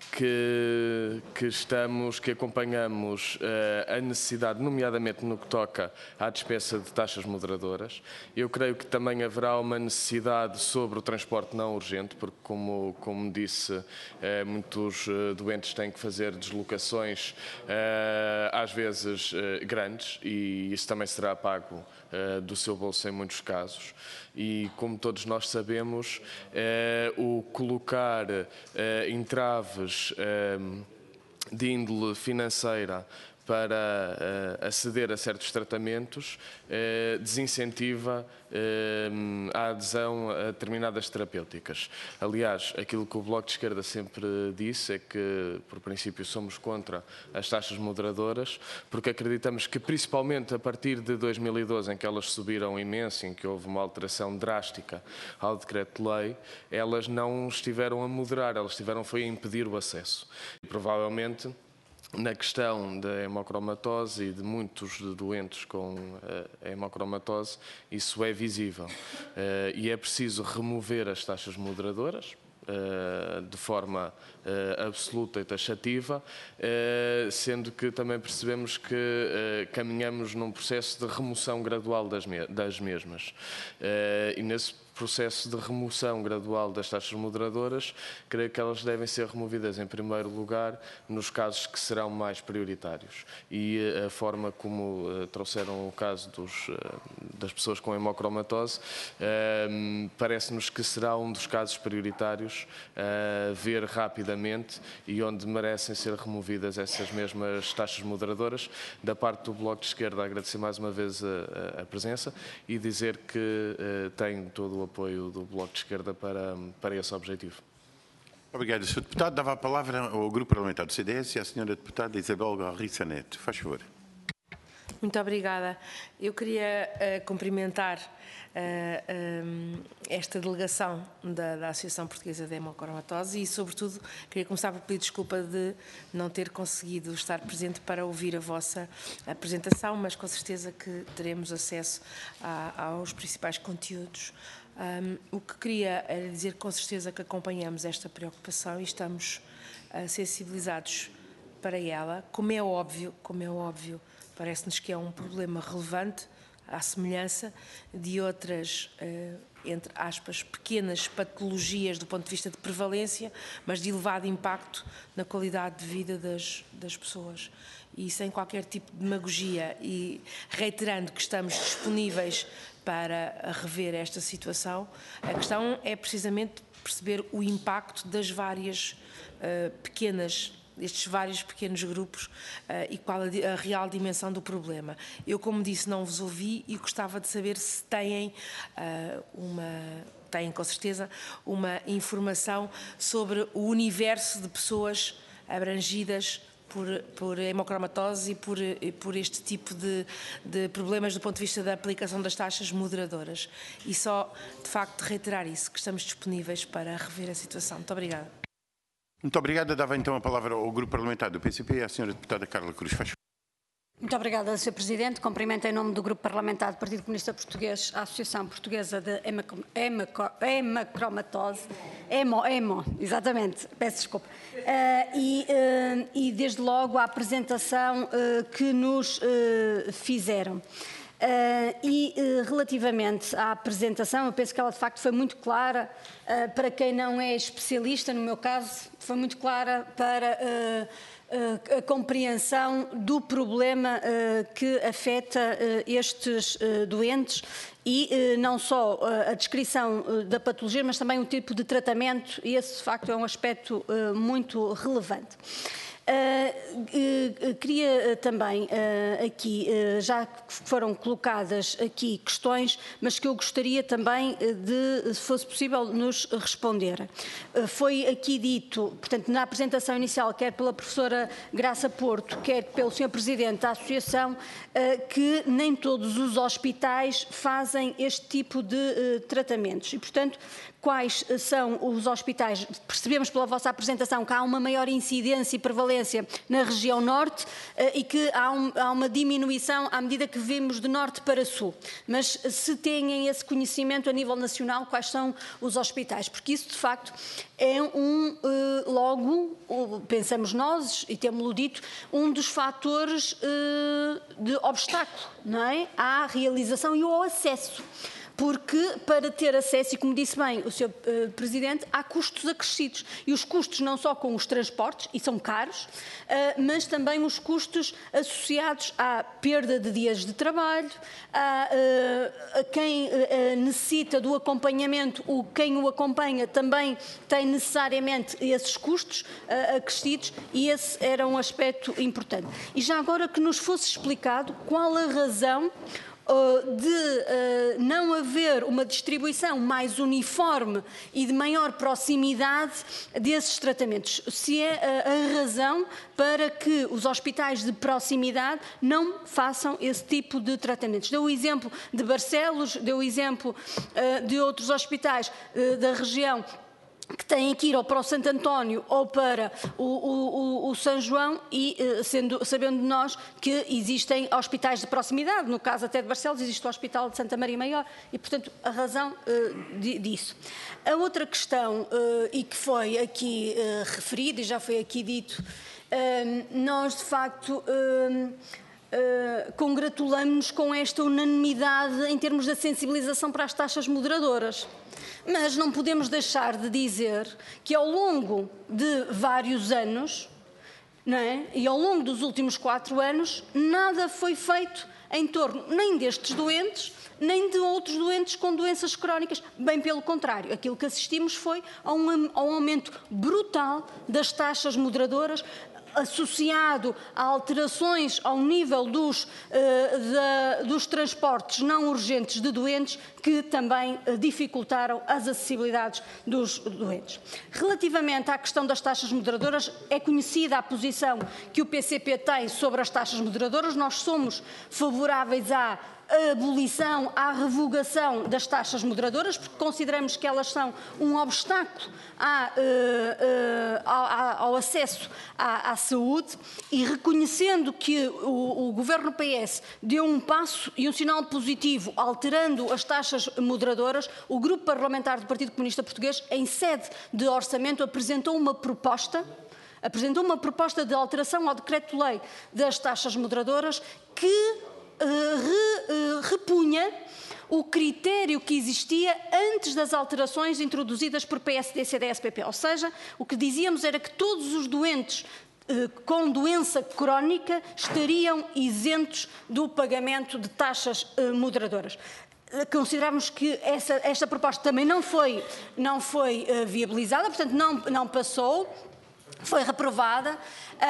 que, que estamos, que acompanhamos uh, a necessidade, nomeadamente no que toca à despesa de taxas moderadoras. Eu creio que também haverá uma necessidade sobre o transporte não urgente, porque como, como disse, uh, muitos uh, doentes têm que fazer deslocações uh, às vezes uh, grandes, e isso também será pago uh, do seu bolso em muitos casos, e como todos nós sabemos, eh, o colocar eh, entraves eh, de índole financeira para uh, aceder a certos tratamentos uh, desincentiva uh, a adesão a determinadas terapêuticas. Aliás, aquilo que o Bloco de Esquerda sempre disse é que, por princípio, somos contra as taxas moderadoras, porque acreditamos que, principalmente a partir de dois mil e doze, em que elas subiram imenso, em que houve uma alteração drástica ao decreto-lei, elas não estiveram a moderar, elas estiveram foi a impedir o acesso. E, provavelmente, na questão da hemocromatose e de muitos doentes com a hemocromatose, isso é visível. E é preciso remover as taxas moderadoras de forma absoluta e taxativa, sendo que também percebemos que caminhamos num processo de remoção gradual das mesmas. E nesse processo de remoção gradual das taxas moderadoras, creio que elas devem ser removidas em primeiro lugar nos casos que serão mais prioritários. E a forma como uh, trouxeram o caso dos, uh, das pessoas com hemocromatose, uh, parece-nos que será um dos casos prioritários a uh, ver rapidamente e onde merecem ser removidas essas mesmas taxas moderadoras. Da parte do Bloco de Esquerda, agradecer mais uma vez a, a, a presença e dizer que uh, tem todo o apoio do Bloco de Esquerda para, para esse objetivo. Obrigado, senhor Deputado. Dava a palavra ao Grupo Parlamentar do C D S e à senhora Deputada Isabel Garriça Neto. Faz favor. Muito obrigada. Eu queria uh, cumprimentar uh, um, esta delegação da, da Associação Portuguesa de Hemocromatose e, sobretudo, queria começar por pedir desculpa de não ter conseguido estar presente para ouvir a vossa apresentação, mas com certeza que teremos acesso a, aos principais conteúdos. Um, o que queria era dizer com certeza que acompanhamos esta preocupação e estamos uh, sensibilizados para ela. Como é óbvio, como é óbvio, parece-nos que é um problema relevante, à semelhança de outras, uh, entre aspas, pequenas patologias do ponto de vista de prevalência, mas de elevado impacto na qualidade de vida das, das pessoas. E sem qualquer tipo de demagogia e reiterando que estamos disponíveis para rever esta situação, a questão é precisamente perceber o impacto das várias uh, pequenas, estes vários pequenos grupos uh, e qual a, a real dimensão do problema. Eu, como disse, não vos ouvi e gostava de saber se têm uh, uma... têm com certeza uma informação sobre o universo de pessoas abrangidas Por, por hemocromatose e por, por este tipo de, de problemas do ponto de vista da aplicação das taxas moderadoras. E só, de facto, reiterar isso, que estamos disponíveis para rever a situação. Muito obrigada. Muito obrigada. Dava então a palavra ao Grupo Parlamentar do P C P e à senhora Deputada Carla Cruz. Faz favor. Muito obrigada, senhor Presidente. Cumprimento em nome do Grupo Parlamentar do Partido Comunista Português a Associação Portuguesa de Hemocromatose, Hemo, Hemo, exatamente, peço desculpa, uh, e, uh, e desde logo a apresentação uh, que nos uh, fizeram. Uh, e uh, relativamente à apresentação, eu penso que ela de facto foi muito clara, uh, para quem não é especialista, no meu caso, foi muito clara para uh, a compreensão do problema uh, que afeta uh, estes uh, doentes e uh, não só uh, a descrição uh, da patologia, mas também o tipo de tratamento, e esse de facto é um aspecto uh, muito relevante. Uh, uh, queria uh, também uh, aqui, uh, já foram colocadas aqui questões, mas que eu gostaria também uh, de, se fosse possível, nos responder. Uh, foi aqui dito, portanto, na apresentação inicial, quer pela professora Graça Porto, quer pelo senhor Presidente da Associação, uh, que nem todos os hospitais fazem este tipo de uh, tratamentos. E, portanto, quais são os hospitais? Percebemos pela vossa apresentação que há uma maior incidência e prevalência na região norte e que há, um, há uma diminuição à medida que vemos de norte para sul. Mas se têm esse conhecimento a nível nacional, quais são os hospitais? Porque isso, de facto, é um, logo, pensamos nós, e temos-lo dito, um dos fatores de obstáculo, não é? À realização e ao acesso. Porque para ter acesso, e como disse bem o senhor uh, Presidente, há custos acrescidos. E os custos não só com os transportes, e são caros, uh, mas também os custos associados à perda de dias de trabalho, a, uh, a quem uh, necessita do acompanhamento, o, quem o acompanha também tem necessariamente esses custos uh, acrescidos, e esse era um aspecto importante. E já agora que nos fosse explicado qual a razão de uh, não haver uma distribuição mais uniforme e de maior proximidade desses tratamentos. Se é uh, a razão para que os hospitais de proximidade não façam esse tipo de tratamentos. Deu o exemplo de Barcelos, deu o exemplo uh, de outros hospitais uh, da região que têm que ir ou para o Santo António ou para o, o, o São João, e sendo, sabendo nós que existem hospitais de proximidade, no caso até de Barcelos existe o Hospital de Santa Maria Maior, e portanto a razão uh, disso. A outra questão, uh, e que foi aqui uh, referida e já foi aqui dito, uh, nós de facto uh, Uh, congratulamos-nos com esta unanimidade em termos da sensibilização para as taxas moderadoras. Mas não podemos deixar de dizer que ao longo de vários anos, não é? E ao longo dos últimos quatro anos, nada foi feito em torno nem destes doentes, nem de outros doentes com doenças crónicas, bem pelo contrário. Aquilo que assistimos foi a um, a um aumento brutal das taxas moderadoras, associado a alterações ao nível dos, uh, da, dos transportes não urgentes de doentes, que também uh, dificultaram as acessibilidades dos doentes. Relativamente à questão das taxas moderadoras, é conhecida a posição que o P C P tem sobre as taxas moderadoras. Nós somos favoráveis à abolição, à revogação das taxas moderadoras, porque consideramos que elas são um obstáculo à, uh, uh, ao, ao acesso à, à saúde, e reconhecendo que o, o Governo P S deu um passo e um sinal positivo alterando as taxas moderadoras, o Grupo Parlamentar do Partido Comunista Português, em sede de orçamento, apresentou uma proposta apresentou uma proposta de alteração ao Decreto-Lei das taxas moderadoras que Uh, repunha o critério que existia antes das alterações introduzidas por P S D, C D S, P P. Ou seja, o que dizíamos era que todos os doentes uh, com doença crónica estariam isentos do pagamento de taxas uh, moderadoras. Consideramos que essa, esta proposta também não foi, não foi uh, viabilizada, portanto não, não passou, foi reprovada, uh,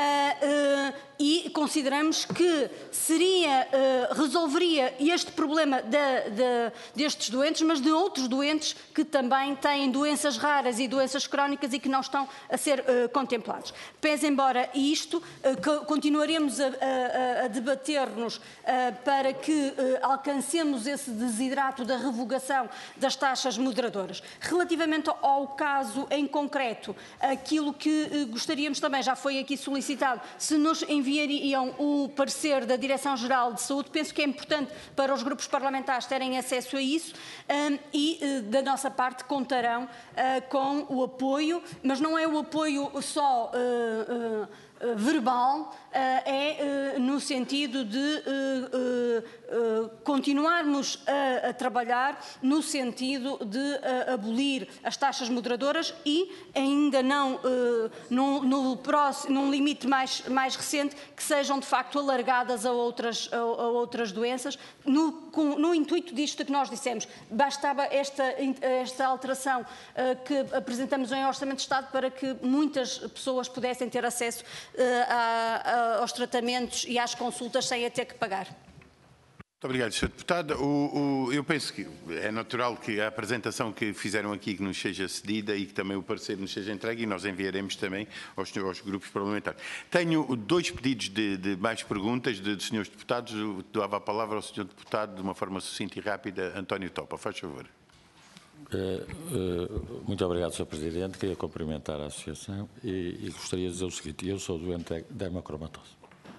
uh, e consideramos que seria, uh, resolveria este problema de, de, destes doentes, mas de outros doentes que também têm doenças raras e doenças crónicas e que não estão a ser uh, contemplados. Pese embora isto, uh, continuaremos a, a, a debater-nos uh, para que uh, alcancemos esse desidrato da revogação das taxas moderadoras. Relativamente ao caso em concreto, aquilo que uh, gostaríamos também, já foi aqui solicitado, se nos enviariam o parecer da Direção-Geral de Saúde. Penso que é importante para os grupos parlamentares terem acesso a isso, um, e uh, da nossa parte contarão uh, com o apoio, mas não é o apoio só uh, uh, verbal, uh, é uh, no sentido de uh, uh, uh, continuarmos a, a trabalhar no sentido de uh, abolir as taxas moderadoras e ainda não, uh, num, no próximo, num limite mais, mais recente, que sejam de facto alargadas a outras, a, a outras doenças, no, com, no intuito disto que nós dissemos. Bastava esta, esta alteração uh, que apresentamos em Orçamento de Estado para que muitas pessoas pudessem ter acesso uh, a, a, aos tratamentos e às consultas sem a ter que pagar. Muito obrigado, senhor Deputado. O, o, eu penso que é natural que a apresentação que fizeram aqui que nos seja cedida e que também o parecer nos seja entregue e nós enviaremos também aos, aos grupos parlamentares. Tenho dois pedidos de, de mais perguntas de, de senhores deputados. Eu dava a palavra ao senhor deputado de uma forma sucinta e rápida. António Topa, faz favor. Uh, uh, muito obrigado, senhor Presidente. Queria cumprimentar a Associação e, e gostaria de dizer o seguinte. Eu sou doente de hemocromatose.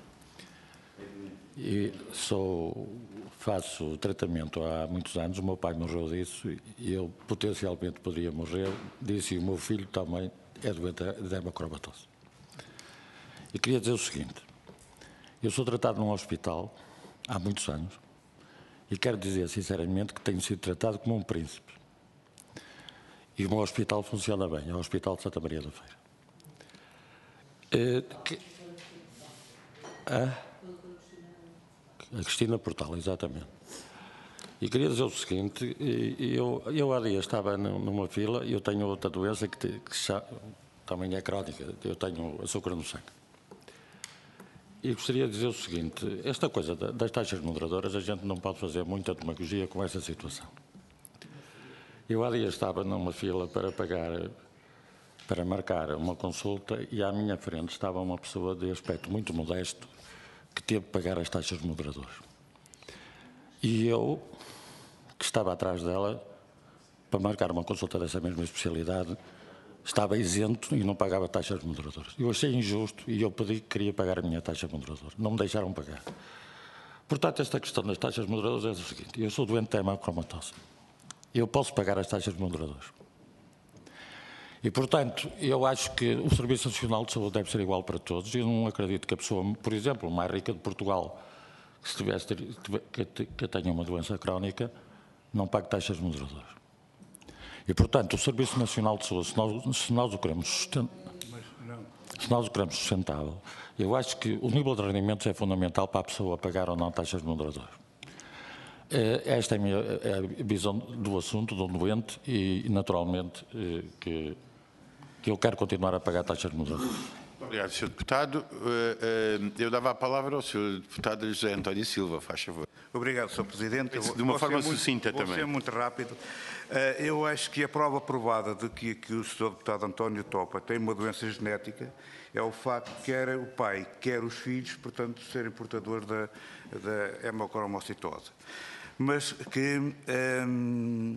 E sou, faço tratamento há muitos anos, o meu pai morreu disso e eu potencialmente poderia morrer disso e o meu filho também é doente de hemocromatose. E queria dizer o seguinte, eu sou tratado num hospital há muitos anos e quero dizer sinceramente que tenho sido tratado como um príncipe. E o meu hospital funciona bem, é o Hospital de Santa Maria da Feira. É, que, ah, A Cristina Portal, exatamente. E queria dizer o seguinte, eu, eu há dias estava numa fila e eu tenho outra doença que, te, que já, também é crónica, eu tenho açúcar no sangue. E gostaria de dizer o seguinte, esta coisa das taxas moderadoras, a gente não pode fazer muita demagogia com essa situação. Eu há dias estava numa fila para pagar, para marcar uma consulta e à minha frente estava uma pessoa de aspecto muito modesto que teve que pagar as taxas moderadoras. E eu, que estava atrás dela, para marcar uma consulta dessa mesma especialidade, estava isento e não pagava taxas moderadoras. Eu achei injusto e eu pedi que queria pagar a minha taxa moderadora. Não me deixaram pagar. Portanto, esta questão das taxas moderadoras é o seguinte, eu sou doente de hemocromatose. Eu posso pagar as taxas moderadoras. E, portanto, eu acho que o Serviço Nacional de Saúde deve ser igual para todos. Eu não acredito que a pessoa, por exemplo, mais rica de Portugal, que, se tivesse, que, que tenha uma doença crónica, não pague taxas moderadoras. E, portanto, o Serviço Nacional de Saúde, se nós, se nós o queremos sustentável, se nós o queremos sustentável, eu acho que o nível de rendimentos é fundamental para a pessoa pagar ou não taxas moderadoras. Esta é a minha é a visão do assunto, do doente, e, naturalmente, que, que eu quero continuar a pagar taxas moderadoras. Muito obrigado, senhor Deputado. Eu dava a palavra ao senhor Deputado José António Silva, faz favor. Obrigado, senhor Presidente. De uma forma sucinta também. Vou ser muito rápido. Eu acho que a prova provada de que, que o senhor Deputado António Topa tem uma doença genética é o facto de quer o pai, quer os filhos, portanto, serem portadores da, da hemocromocitose. Mas que hum,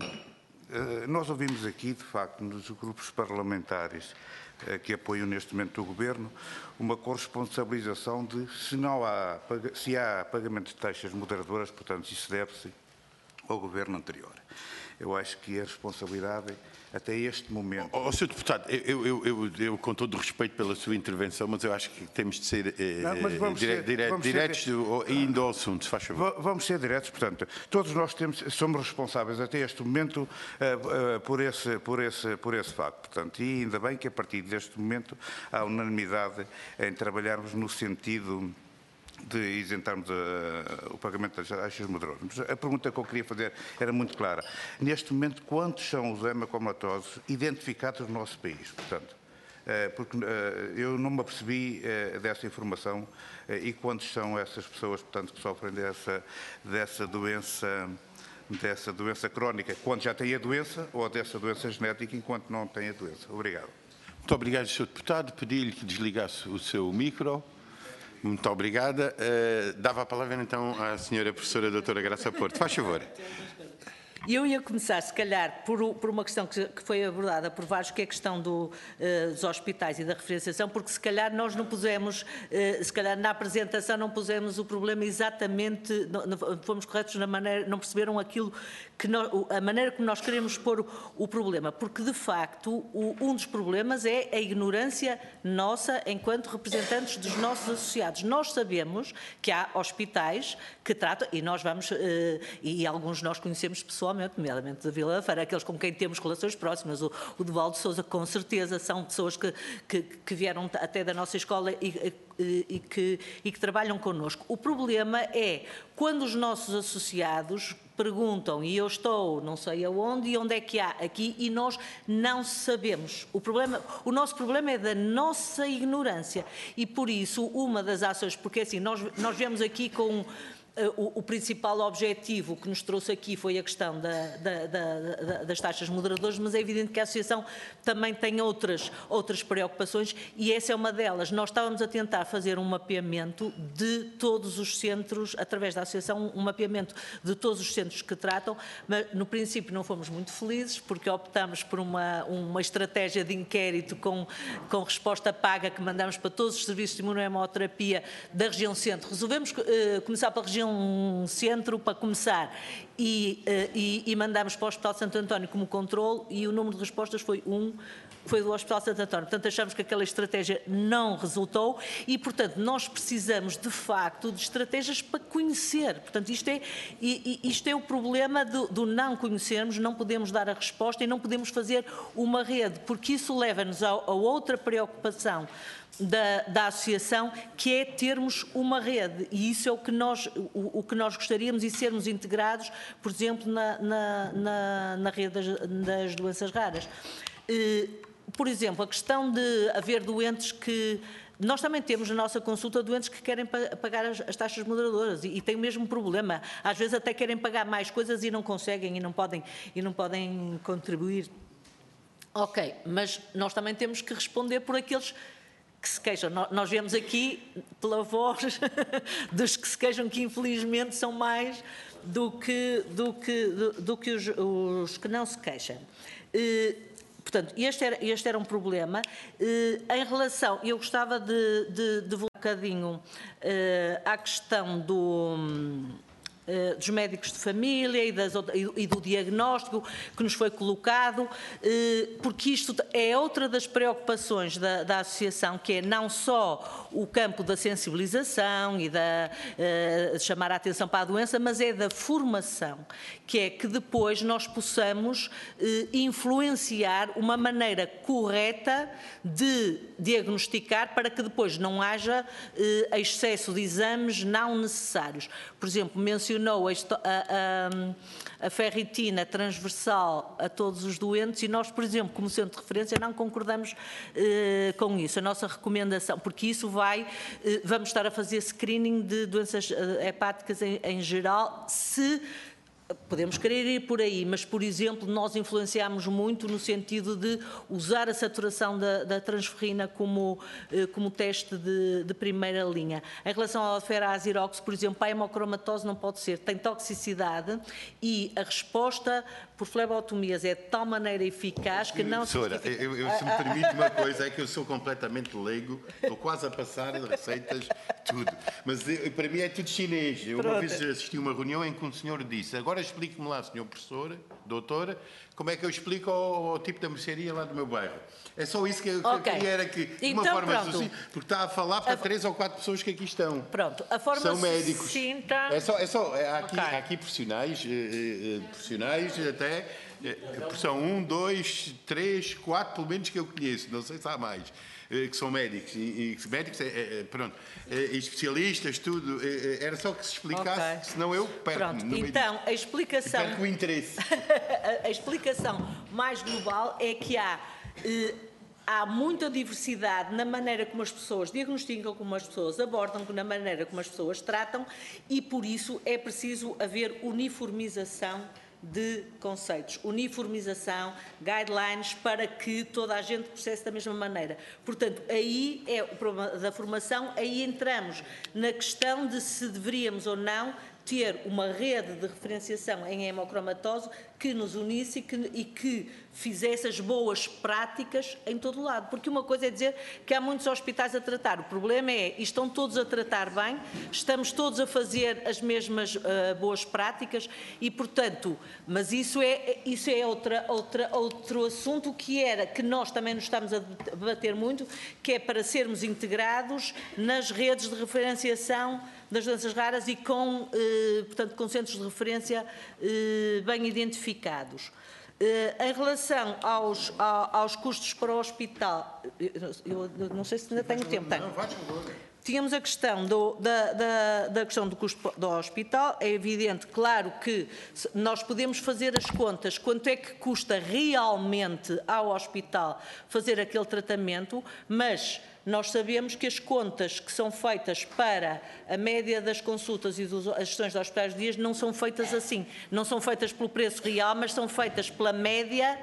nós ouvimos aqui, de facto, nos grupos parlamentares que apoiam neste momento o Governo, uma corresponsabilização de se, não há, se há pagamento de taxas moderadoras, portanto, isso deve-se ao Governo anterior. Eu acho que a responsabilidade, até este momento... Ó, oh, senhor Deputado, eu, eu, eu, eu, com todo o respeito pela sua intervenção, mas eu acho que temos de ser, eh, não, mas vamos dire, ser, dire, vamos diretos ser, e indo ao assunto, se faz favor. Vamos ser diretos, portanto, todos nós temos, somos responsáveis até este momento uh, uh, por, esse, por, esse, por esse facto, portanto, e ainda bem que a partir deste momento há unanimidade em trabalharmos no sentido de isentarmos a, o pagamento das taxas moderadoras. A pergunta que eu queria fazer era muito clara. Neste momento, quantos são os hemocromatosos identificados no nosso país? Portanto, porque eu não me apercebi dessa informação e quantos são essas pessoas, portanto, que sofrem dessa, dessa doença, dessa doença crónica, quando já têm a doença, ou dessa doença genética enquanto não têm a doença. Obrigado. Muito obrigado, senhor Deputado. Pedi-lhe que desligasse o seu micro. Muito obrigada. Uh, dava a palavra então à senhora professora doutora Graça Porto. Faz favor. Eu ia começar, se calhar, por, por uma questão que, que foi abordada por vários, que é a questão do, uh, dos hospitais e da referenciação, porque se calhar nós não pusemos, uh, se calhar na apresentação não pusemos o problema exatamente, não, não fomos corretos na maneira, não perceberam aquilo que nós, a maneira como nós queremos pôr o, o problema, porque de facto o, um dos problemas é a ignorância nossa enquanto representantes dos nossos associados. Nós sabemos que há hospitais que tratam, e nós vamos, uh, e alguns nós conhecemos pessoalmente, nomeadamente da Vila da Feira, aqueles com quem temos relações próximas, o, o Devaldo Sousa, com certeza, são pessoas que, que, que vieram até da nossa escola e, e, e, que, e que trabalham connosco. O problema é quando os nossos associados perguntam, e eu estou não sei aonde, e onde é que há aqui, e nós não sabemos. O, problema, o nosso problema é da nossa ignorância, e por isso uma das ações, porque assim, nós, nós viemos aqui com... O, o principal objetivo que nos trouxe aqui foi a questão da, da, da, das taxas moderadoras, mas é evidente que a Associação também tem outras, outras preocupações e essa é uma delas. Nós estávamos a tentar fazer um mapeamento de todos os centros, através da Associação, um mapeamento de todos os centros que tratam, mas no princípio não fomos muito felizes porque optamos por uma, uma estratégia de inquérito com, com resposta paga que mandamos para todos os serviços de imunohemoterapia da região centro. Resolvemos uh, começar pela região um centro para começar e, e, e mandámos para o Hospital Santo António como controle e o número de respostas foi um, foi do Hospital Santo António. Portanto, achamos que aquela estratégia não resultou e, portanto, nós precisamos de facto de estratégias para conhecer. Portanto, isto é, isto é o problema do, do não conhecermos, não podemos dar a resposta e não podemos fazer uma rede, porque isso leva-nos a, a outra preocupação Da, da associação, que é termos uma rede, e isso é o que nós, o, o que nós gostaríamos, e sermos integrados, por exemplo, na, na, na, na rede das, das doenças raras. Eh, por exemplo, a questão de haver doentes que... Nós também temos na nossa consulta doentes que querem pagar as, as taxas moderadoras e, e têm o mesmo problema. Às vezes até querem pagar mais coisas e não conseguem e não podem, e não podem contribuir. Ok, mas nós também temos que responder por aqueles que se queixam. Nós vemos aqui, pela voz dos que se queixam, que infelizmente são mais do que, do que, do, do que os, os que não se queixam. E, portanto, este era, este era um problema. E, em relação, eu gostava de, de, de voltar um bocadinho uh, à questão do... dos médicos de família e, das, e do diagnóstico que nos foi colocado, porque isto é outra das preocupações da, da Associação, que é não só o campo da sensibilização e da, de chamar a atenção para a doença, mas é da formação, que é que depois nós possamos influenciar uma maneira correta de diagnosticar para que depois não haja excesso de exames não necessários. Por exemplo, mencionou A, a, a ferritina transversal a todos os doentes e nós, por exemplo, como centro de referência, não concordamos eh, com isso. A nossa recomendação, porque isso vai, eh, vamos estar a fazer screening de doenças eh, hepáticas em, em geral, se... Podemos querer ir por aí, mas, por exemplo, nós influenciamos muito no sentido de usar a saturação da, da transferrina como, como teste de, de primeira linha. Em relação ao alfa-azirox, por exemplo, a hemocromatose não pode ser, tem toxicidade e a resposta por flebotomias é de tal maneira eficaz que não... Professora, se eu, eu, se me permite uma coisa, é que eu sou completamente leigo, estou quase a passar receitas, tudo. Mas eu, para mim é tudo chinês. Eu uma vez assisti a uma reunião em que um senhor disse, agora explique-me lá, senhor professor, doutora, como é que eu explico ao, ao tipo da mercearia lá do meu bairro. É só isso que eu, okay. que eu queria, era que, de uma então, forma pronto. Assim, porque está a falar para a... três ou quatro pessoas que aqui estão. Pronto, a forma são médicos. Sucinta... É só, é só, é, há, aqui, okay. há aqui profissionais, eh, profissionais até, eh, são um, dois, três, quatro, pelo menos que eu conheço, não sei se há mais, eh, que são médicos, e, e médicos, eh, pronto, eh, especialistas, tudo, eh, era só que se explicasse, okay. senão eu perco-me. Então, a explicação... Perco o interesse. a, a explicação mais global é que há... Eh, Há muita diversidade na maneira como as pessoas diagnosticam, como as pessoas abordam, na maneira como as pessoas tratam e, por isso, é preciso haver uniformização de conceitos, uniformização, guidelines, para que toda a gente processe da mesma maneira. Portanto, aí é o problema da formação, aí entramos na questão de se deveríamos ou não ter uma rede de referenciação em hemocromatose que nos unisse e que, e que fizesse as boas práticas em todo o lado. Porque uma coisa é dizer que há muitos hospitais a tratar, o problema é, estão todos a tratar bem, estamos todos a fazer as mesmas uh, boas práticas e, portanto, mas isso é, isso é outra, outra, outro assunto que era, que nós também nos estamos a debater muito, que é para sermos integrados nas redes de referenciação das doenças raras e com, eh, portanto, com centros de referência eh, bem identificados. Eh, em relação aos, a, aos custos para o hospital, eu, eu não sei se ainda tenho tempo. Tenho. Tínhamos a questão do, da, da, da questão do custo do hospital. É evidente, claro, que nós podemos fazer as contas, quanto é que custa realmente ao hospital fazer aquele tratamento, mas nós sabemos que as contas que são feitas para a média das consultas e das gestões de hospitais de dias não são feitas assim. Não são feitas pelo preço real, mas são feitas pela média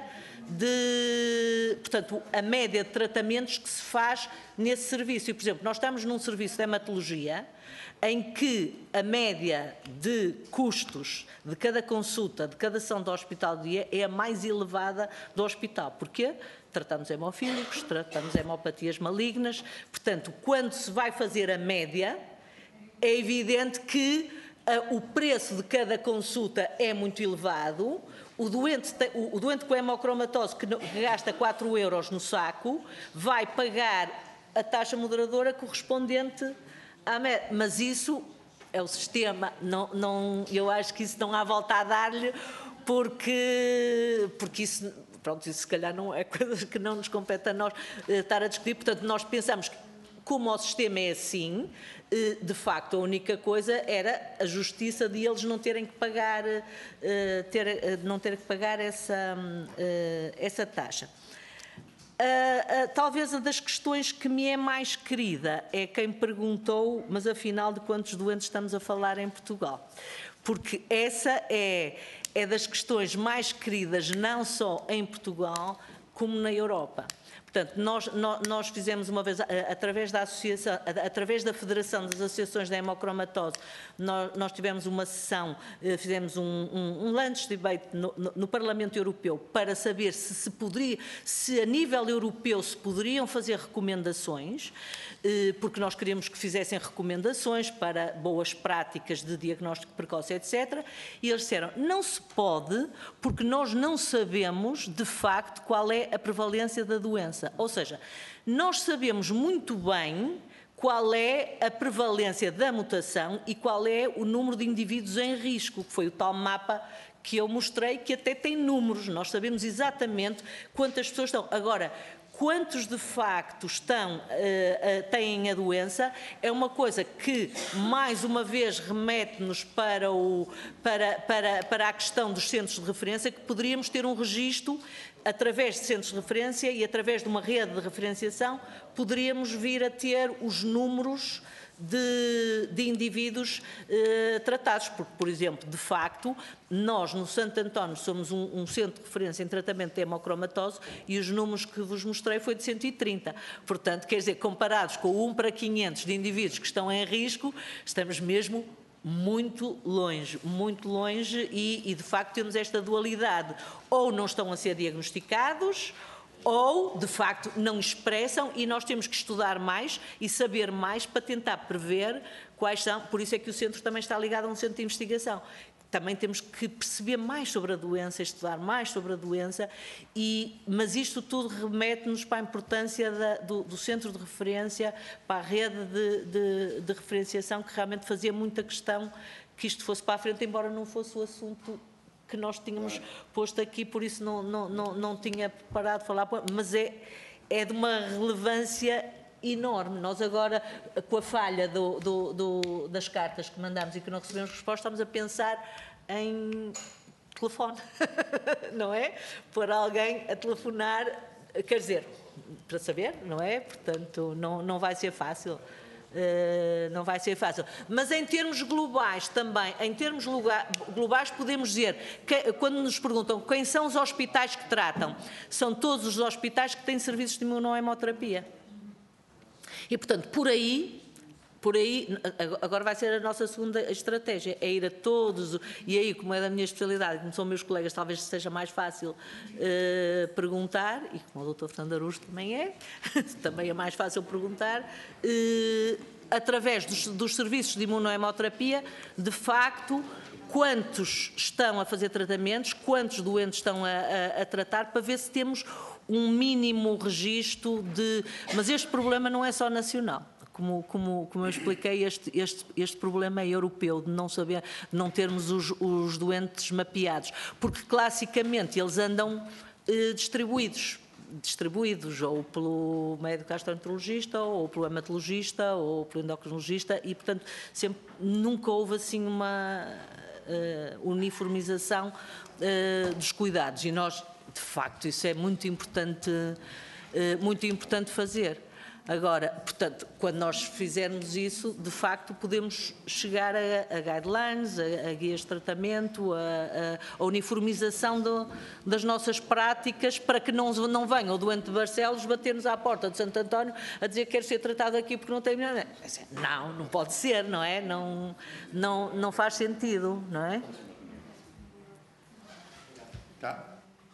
de, portanto, a média de tratamentos que se faz nesse serviço. E, por exemplo, nós estamos num serviço de hematologia em que a média de custos de cada consulta, de cada ação do hospital de dia é a mais elevada do hospital. Porquê? Tratamos hemofílicos, tratamos hemopatias malignas. Portanto, quando se vai fazer a média, é evidente que uh, o preço de cada consulta é muito elevado. O doente, o, o doente com hemocromatose, que, que gasta quatro euros no saco, vai pagar a taxa moderadora correspondente à média. Mas isso é o sistema. Não, não, eu acho que isso não há volta a dar-lhe, porque, porque isso... Pronto, isso se calhar não é coisa que não nos compete a nós estar a discutir. Portanto, nós pensamos que, como o sistema é assim, de facto, a única coisa era a justiça de eles não terem que pagar, ter, não terem que pagar essa, essa taxa. Uh, uh, talvez a das questões que me é mais querida é quem perguntou, mas afinal de quantos doentes estamos a falar em Portugal? Porque essa é, é das questões mais queridas não só em Portugal como na Europa. Portanto, nós, nós fizemos uma vez, através da associação, através da Federação das Associações da Hemocromatose, nós, nós tivemos uma sessão, fizemos um, um, um lunch debate no, no, no Parlamento Europeu para saber se, se poderia, se a nível europeu se poderiam fazer recomendações, porque nós queríamos que fizessem recomendações para boas práticas de diagnóstico precoce, etcétera. E eles disseram, não se pode, porque nós não sabemos, de facto, qual é a prevalência da doença. Ou seja, nós sabemos muito bem qual é a prevalência da mutação e qual é o número de indivíduos em risco, que foi o tal mapa que eu mostrei, que até tem números. Nós sabemos exatamente quantas pessoas estão. Agora, quantos de facto estão, uh, uh, têm a doença, é uma coisa que, mais uma vez, remete-nos para, o, para, para, para a questão dos centros de referência, que poderíamos ter um registro, através de centros de referência e através de uma rede de referenciação, poderíamos vir a ter os números de, de indivíduos eh, tratados, porque, por exemplo, de facto, nós no Santo António somos um, um centro de referência em tratamento de hemocromatose e os números que vos mostrei foi de cento e trinta. Portanto, quer dizer, comparados com o um para quinhentos de indivíduos que estão em risco, estamos mesmo muito longe, muito longe e, e, de facto, temos esta dualidade. Ou não estão a ser diagnosticados, ou, de facto, não expressam, e nós temos que estudar mais e saber mais para tentar prever quais são. Por isso é que o centro também está ligado a um centro de investigação. Também temos que perceber mais sobre a doença, estudar mais sobre a doença, e, mas isto tudo remete-nos para a importância da, do, do centro de referência, para a rede de, de, de referenciação, que realmente fazia muita questão que isto fosse para a frente, embora não fosse o assunto que nós tínhamos posto aqui, por isso não, não, não, não tinha preparado falar, mas é, é de uma relevância enorme. Nós agora, com a falha do, do, do, das cartas que mandamos e que não recebemos resposta, estamos a pensar em telefone, não é? Por alguém a telefonar, quer dizer, para saber, não é? Portanto, não, não vai ser fácil. Uh, não vai ser fácil. Mas em termos globais também, em termos globais podemos dizer, que, quando nos perguntam quem são os hospitais que tratam, são todos os hospitais que têm serviços de imunohemoterapia. E, portanto, por aí, por aí, agora vai ser a nossa segunda estratégia, é ir a todos, e aí, como é da minha especialidade, como são meus colegas, talvez seja mais fácil uh, perguntar, e como o doutor Fernando Araújo também é, também é mais fácil perguntar, uh, através dos, dos serviços de imunohemoterapia, de facto, quantos estão a fazer tratamentos, quantos doentes estão a, a, a tratar, para ver se temos um mínimo registro de... Mas este problema não é só nacional. Como, como, como eu expliquei, este, este, este problema é europeu, de não saber, de não termos os, os doentes mapeados, porque classicamente eles andam eh, distribuídos, distribuídos ou pelo médico gastroenterologista, ou pelo hematologista, ou pelo endocrinologista, e portanto sempre, nunca houve assim uma uh, uniformização uh, dos cuidados, e nós, de facto, isso é muito importante, uh, muito importante fazer. Agora, portanto, quando nós fizermos isso, de facto, podemos chegar a, a guidelines, a, a guias de tratamento, a, a, a uniformização do, das nossas práticas, para que não, não venha o doente de Barcelos bater-nos à porta de Santo António a dizer que quer ser tratado aqui porque não tem... Não, não pode ser, não é? Não, não, não faz sentido, não é? Tá.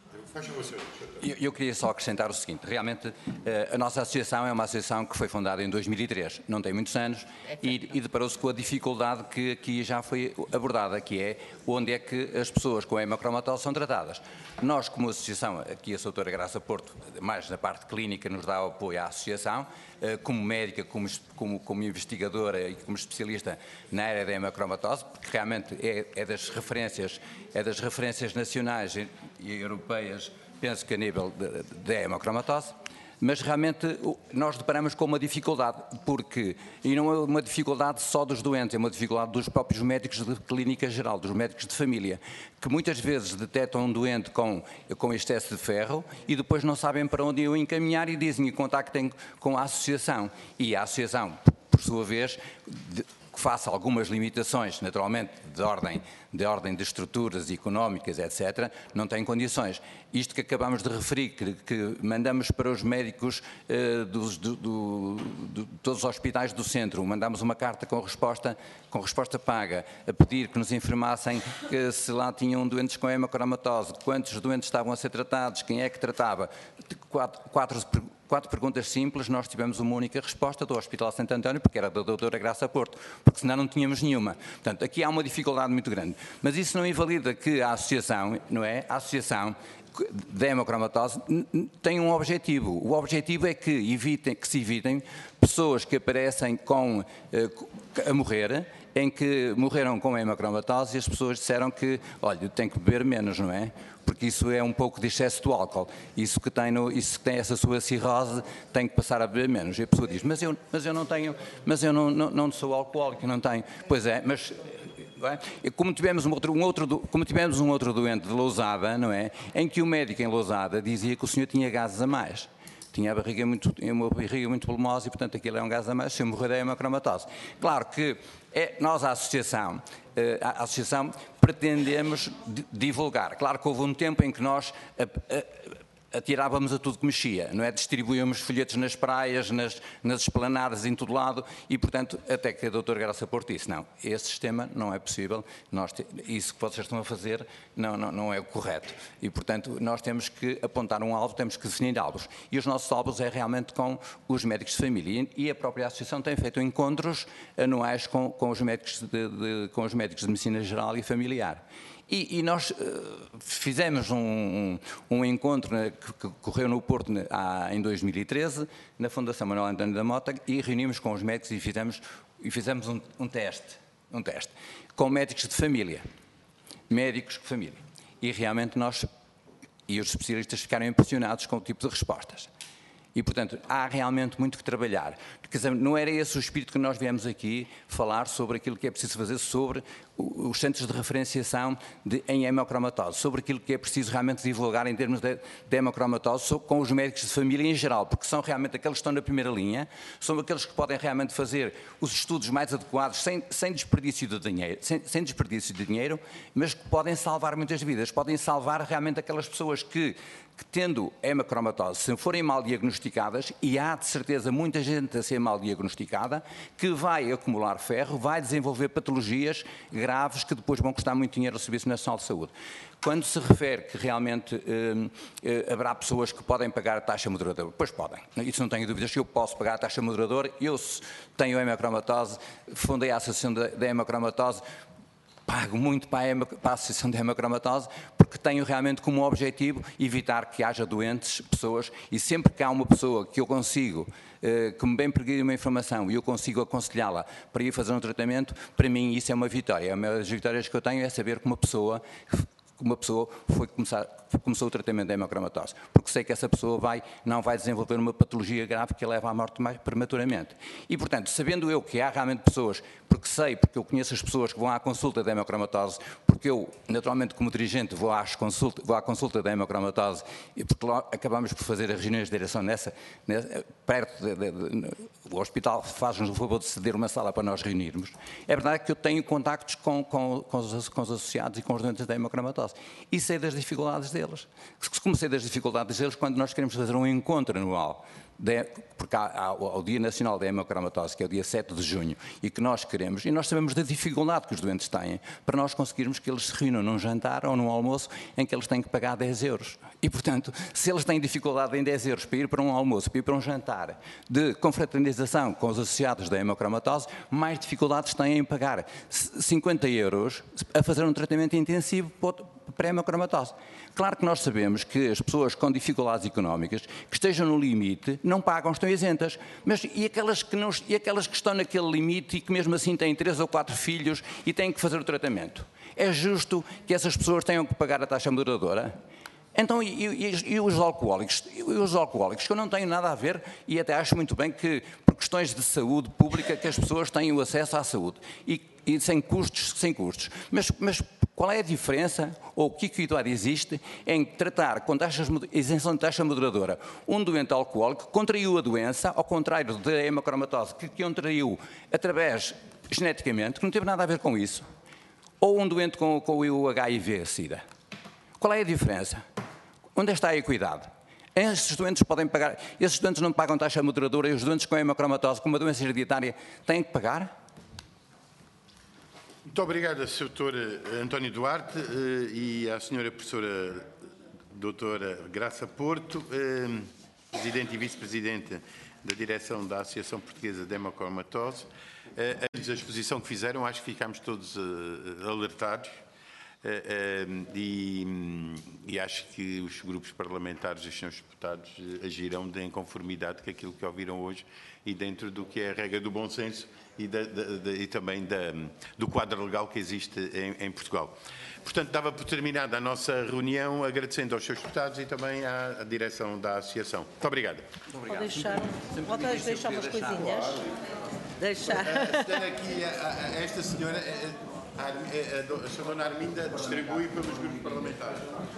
Eu, eu queria só acrescentar o seguinte, realmente a nossa associação é uma associação que foi fundada em dois mil e três, não tem muitos anos, e, e deparou-se com a dificuldade que aqui já foi abordada, que é onde é que as pessoas com hemocromatose são tratadas. Nós, como associação, aqui a doutora Graça Porto, mais na parte clínica, nos dá apoio à associação, como médica, como, como, como investigadora e como especialista na área da hemocromatose, porque realmente é, é das referências, é das referências nacionais e, e europeias, penso que a nível da hemocromatose, mas realmente nós deparamos com uma dificuldade, porque, e não é uma dificuldade só dos doentes, é uma dificuldade dos próprios médicos de clínica geral, dos médicos de família, que muitas vezes detectam um doente com, com excesso de ferro e depois não sabem para onde o encaminhar e dizem que contactem com a associação. E a associação, por sua vez, de, que faça algumas limitações, naturalmente, de ordem, de ordem de estruturas económicas, etcétera, não tem condições. Isto que acabamos de referir, que, que mandamos para os médicos eh, dos, do, do, de todos os hospitais do centro, mandamos uma carta com resposta, com resposta paga, a pedir que nos informassem que se lá tinham doentes com hemocromatose, quantos doentes estavam a ser tratados, quem é que tratava. Quatro, quatro Quatro perguntas simples, nós tivemos uma única resposta do Hospital Santo António, porque era da doutora Graça Porto, porque senão não tínhamos nenhuma. Portanto, aqui há uma dificuldade muito grande. Mas isso não invalida que a associação, não é? A associação da hemocromatose tem um objetivo. O objetivo é que, evitem, que se evitem pessoas que aparecem com, a morrer, em que morreram com hemocromatose e as pessoas disseram que, olha, tem que beber menos, não é? Porque isso é um pouco de excesso do álcool. Isso que tem, no, isso que tem essa sua cirrose tem que passar a beber menos. E a pessoa diz, mas eu, mas eu não tenho, mas eu não, não, não sou alcoólico, não tenho. Pois é, mas... É? Como, tivemos um outro, um outro, como tivemos um outro doente de Lousada, não é? Em que o médico em Lousada dizia que o senhor tinha gases a mais. Tinha a barriga muito, uma barriga muito volumosa e, portanto, aquilo é um gás a mais, se eu morrer da hemocromatose. Claro que é, nós, a associação, a associação, pretendemos divulgar. Claro que houve um tempo em que nós a, a, atirávamos a tudo que mexia, não é? Distribuíamos folhetos nas praias, nas, nas esplanadas, em todo lado, e, portanto, até que a doutora Graça Porto disse, não, esse sistema não é possível, nós te, isso que vocês estão a fazer não, não, não é o correto. E, portanto, nós temos que apontar um alvo, temos que definir alvos. E os nossos alvos é realmente com os médicos de família. E a própria associação tem feito encontros anuais com, com, os, médicos de, de, com os médicos de medicina geral e familiar. E, e nós uh, fizemos um, um, um encontro né, que, que correu no Porto né, há, em dois mil e treze, na Fundação Manuel António da Mota, e reunimos com os médicos e fizemos, e fizemos um, um teste, um teste, com médicos de família, médicos de família. E realmente nós, e os especialistas ficaram impressionados com o tipo de respostas. E, portanto, há realmente muito que trabalhar. Quer dizer, não era esse o espírito que nós viemos aqui falar sobre aquilo que é preciso fazer sobre os centros de referenciação de, em hemocromatose, sobre aquilo que é preciso realmente divulgar em termos de, de hemocromatose sobre, com os médicos de família em geral, porque são realmente aqueles que estão na primeira linha, são aqueles que podem realmente fazer os estudos mais adequados sem, sem desperdício de dinheiro, sem, sem desperdício de dinheiro, mas que podem salvar muitas vidas, podem salvar realmente aquelas pessoas que, que tendo hemocromatose, se forem mal diagnosticadas, e há de certeza muita gente a ser mal diagnosticada, que vai acumular ferro, vai desenvolver patologias graves que depois vão custar muito dinheiro ao Serviço Nacional de Saúde. Quando se refere que realmente eh, eh, haverá pessoas que podem pagar a taxa moderadora, pois podem, isso não tenho dúvidas, que eu posso pagar a taxa moderadora, eu tenho hemocromatose, fundei a Associação da Hemocromatose, pago muito para a, hemo, para a Associação de Hemocromatose, porque tenho realmente como objetivo evitar que haja doentes, pessoas, e sempre que há uma pessoa que eu consigo, eh, que me bem pedir uma informação e eu consigo aconselhá-la para ir fazer um tratamento, para mim isso é uma vitória. Uma das vitórias que eu tenho é saber que uma pessoa... uma pessoa foi começar, começou o tratamento da hemocromatose, porque sei que essa pessoa vai, não vai desenvolver uma patologia grave que a leva à morte mais prematuramente. E, portanto, sabendo eu que há realmente pessoas, porque sei, porque eu conheço as pessoas que vão à consulta da hemocromatose, porque eu, naturalmente, como dirigente, vou, às consulta, vou à consulta da hemocromatose, e porque lá acabamos por fazer as reuniões de direção nessa, nessa perto, de, de, de, o hospital faz-nos o favor de ceder uma sala para nós reunirmos. É verdade que eu tenho contactos com, com, com, os, com os associados e com os doentes da hemocromatose. E sei das dificuldades deles. Comecei das dificuldades deles quando nós queremos fazer um encontro anual, de, porque há, há o Dia Nacional da Hemocromatose, que é o dia sete de junho, e que nós queremos, e nós sabemos da dificuldade que os doentes têm, para nós conseguirmos que eles se reúnam num jantar ou num almoço em que eles têm que pagar dez euros. E, portanto, se eles têm dificuldade em dez euros para ir para um almoço, para ir para um jantar de confraternização com os associados da hemocromatose, mais dificuldades têm em pagar cinquenta euros a fazer um tratamento intensivo para a hemocromatose. Claro que nós sabemos que as pessoas com dificuldades económicas, que estejam no limite, não pagam, estão isentas. Mas e aquelas que, não, e aquelas que estão naquele limite e que mesmo assim têm três ou quatro filhos e têm que fazer o tratamento? É justo que essas pessoas tenham que pagar a taxa moderadora? Então, e, e, e os alcoólicos? E os alcoólicos, que eu não tenho nada a ver, e até acho muito bem que, por questões de saúde pública, que as pessoas tenham acesso à saúde. E, e sem custos, sem custos. Mas, mas qual é a diferença, ou que equidade existe, em tratar com taxas, isenção de taxa moderadora um doente alcoólico que contraiu a doença, ao contrário da hemocromatose, que contraiu através, geneticamente, que não teve nada a ver com isso, ou um doente com, com o H I V-Sida? Qual é a diferença? Onde está a equidade? Esses doentes podem pagar, esses doentes não pagam taxa moderadora e os doentes com hemocromatose, com uma doença hereditária, têm que pagar? Muito obrigado, senhor doutor António Duarte, e à senhora professora doutora Graça Porto, presidente e vice-presidente da direção da Associação Portuguesa de Hemocromatose. A exposição que fizeram, acho que ficámos todos alertados. Uh, uh, e, e acho que os grupos parlamentares, os senhores deputados, uh, agirão de, em conformidade com aquilo que ouviram hoje e dentro do que é a regra do bom senso e, da, da, da, e também da, do quadro legal que existe em, em Portugal. Portanto, dava por terminada a nossa reunião, agradecendo aos senhores deputados e também à, à direção da Associação. Muito obrigado. Muito obrigado. Pode deixar, pode deixar umas coisinhas? Deixar. Uh, aqui a, a, a esta senhora... A, a, a, a, a senhora Dona Arminda distribui pelos grupos parlamentares.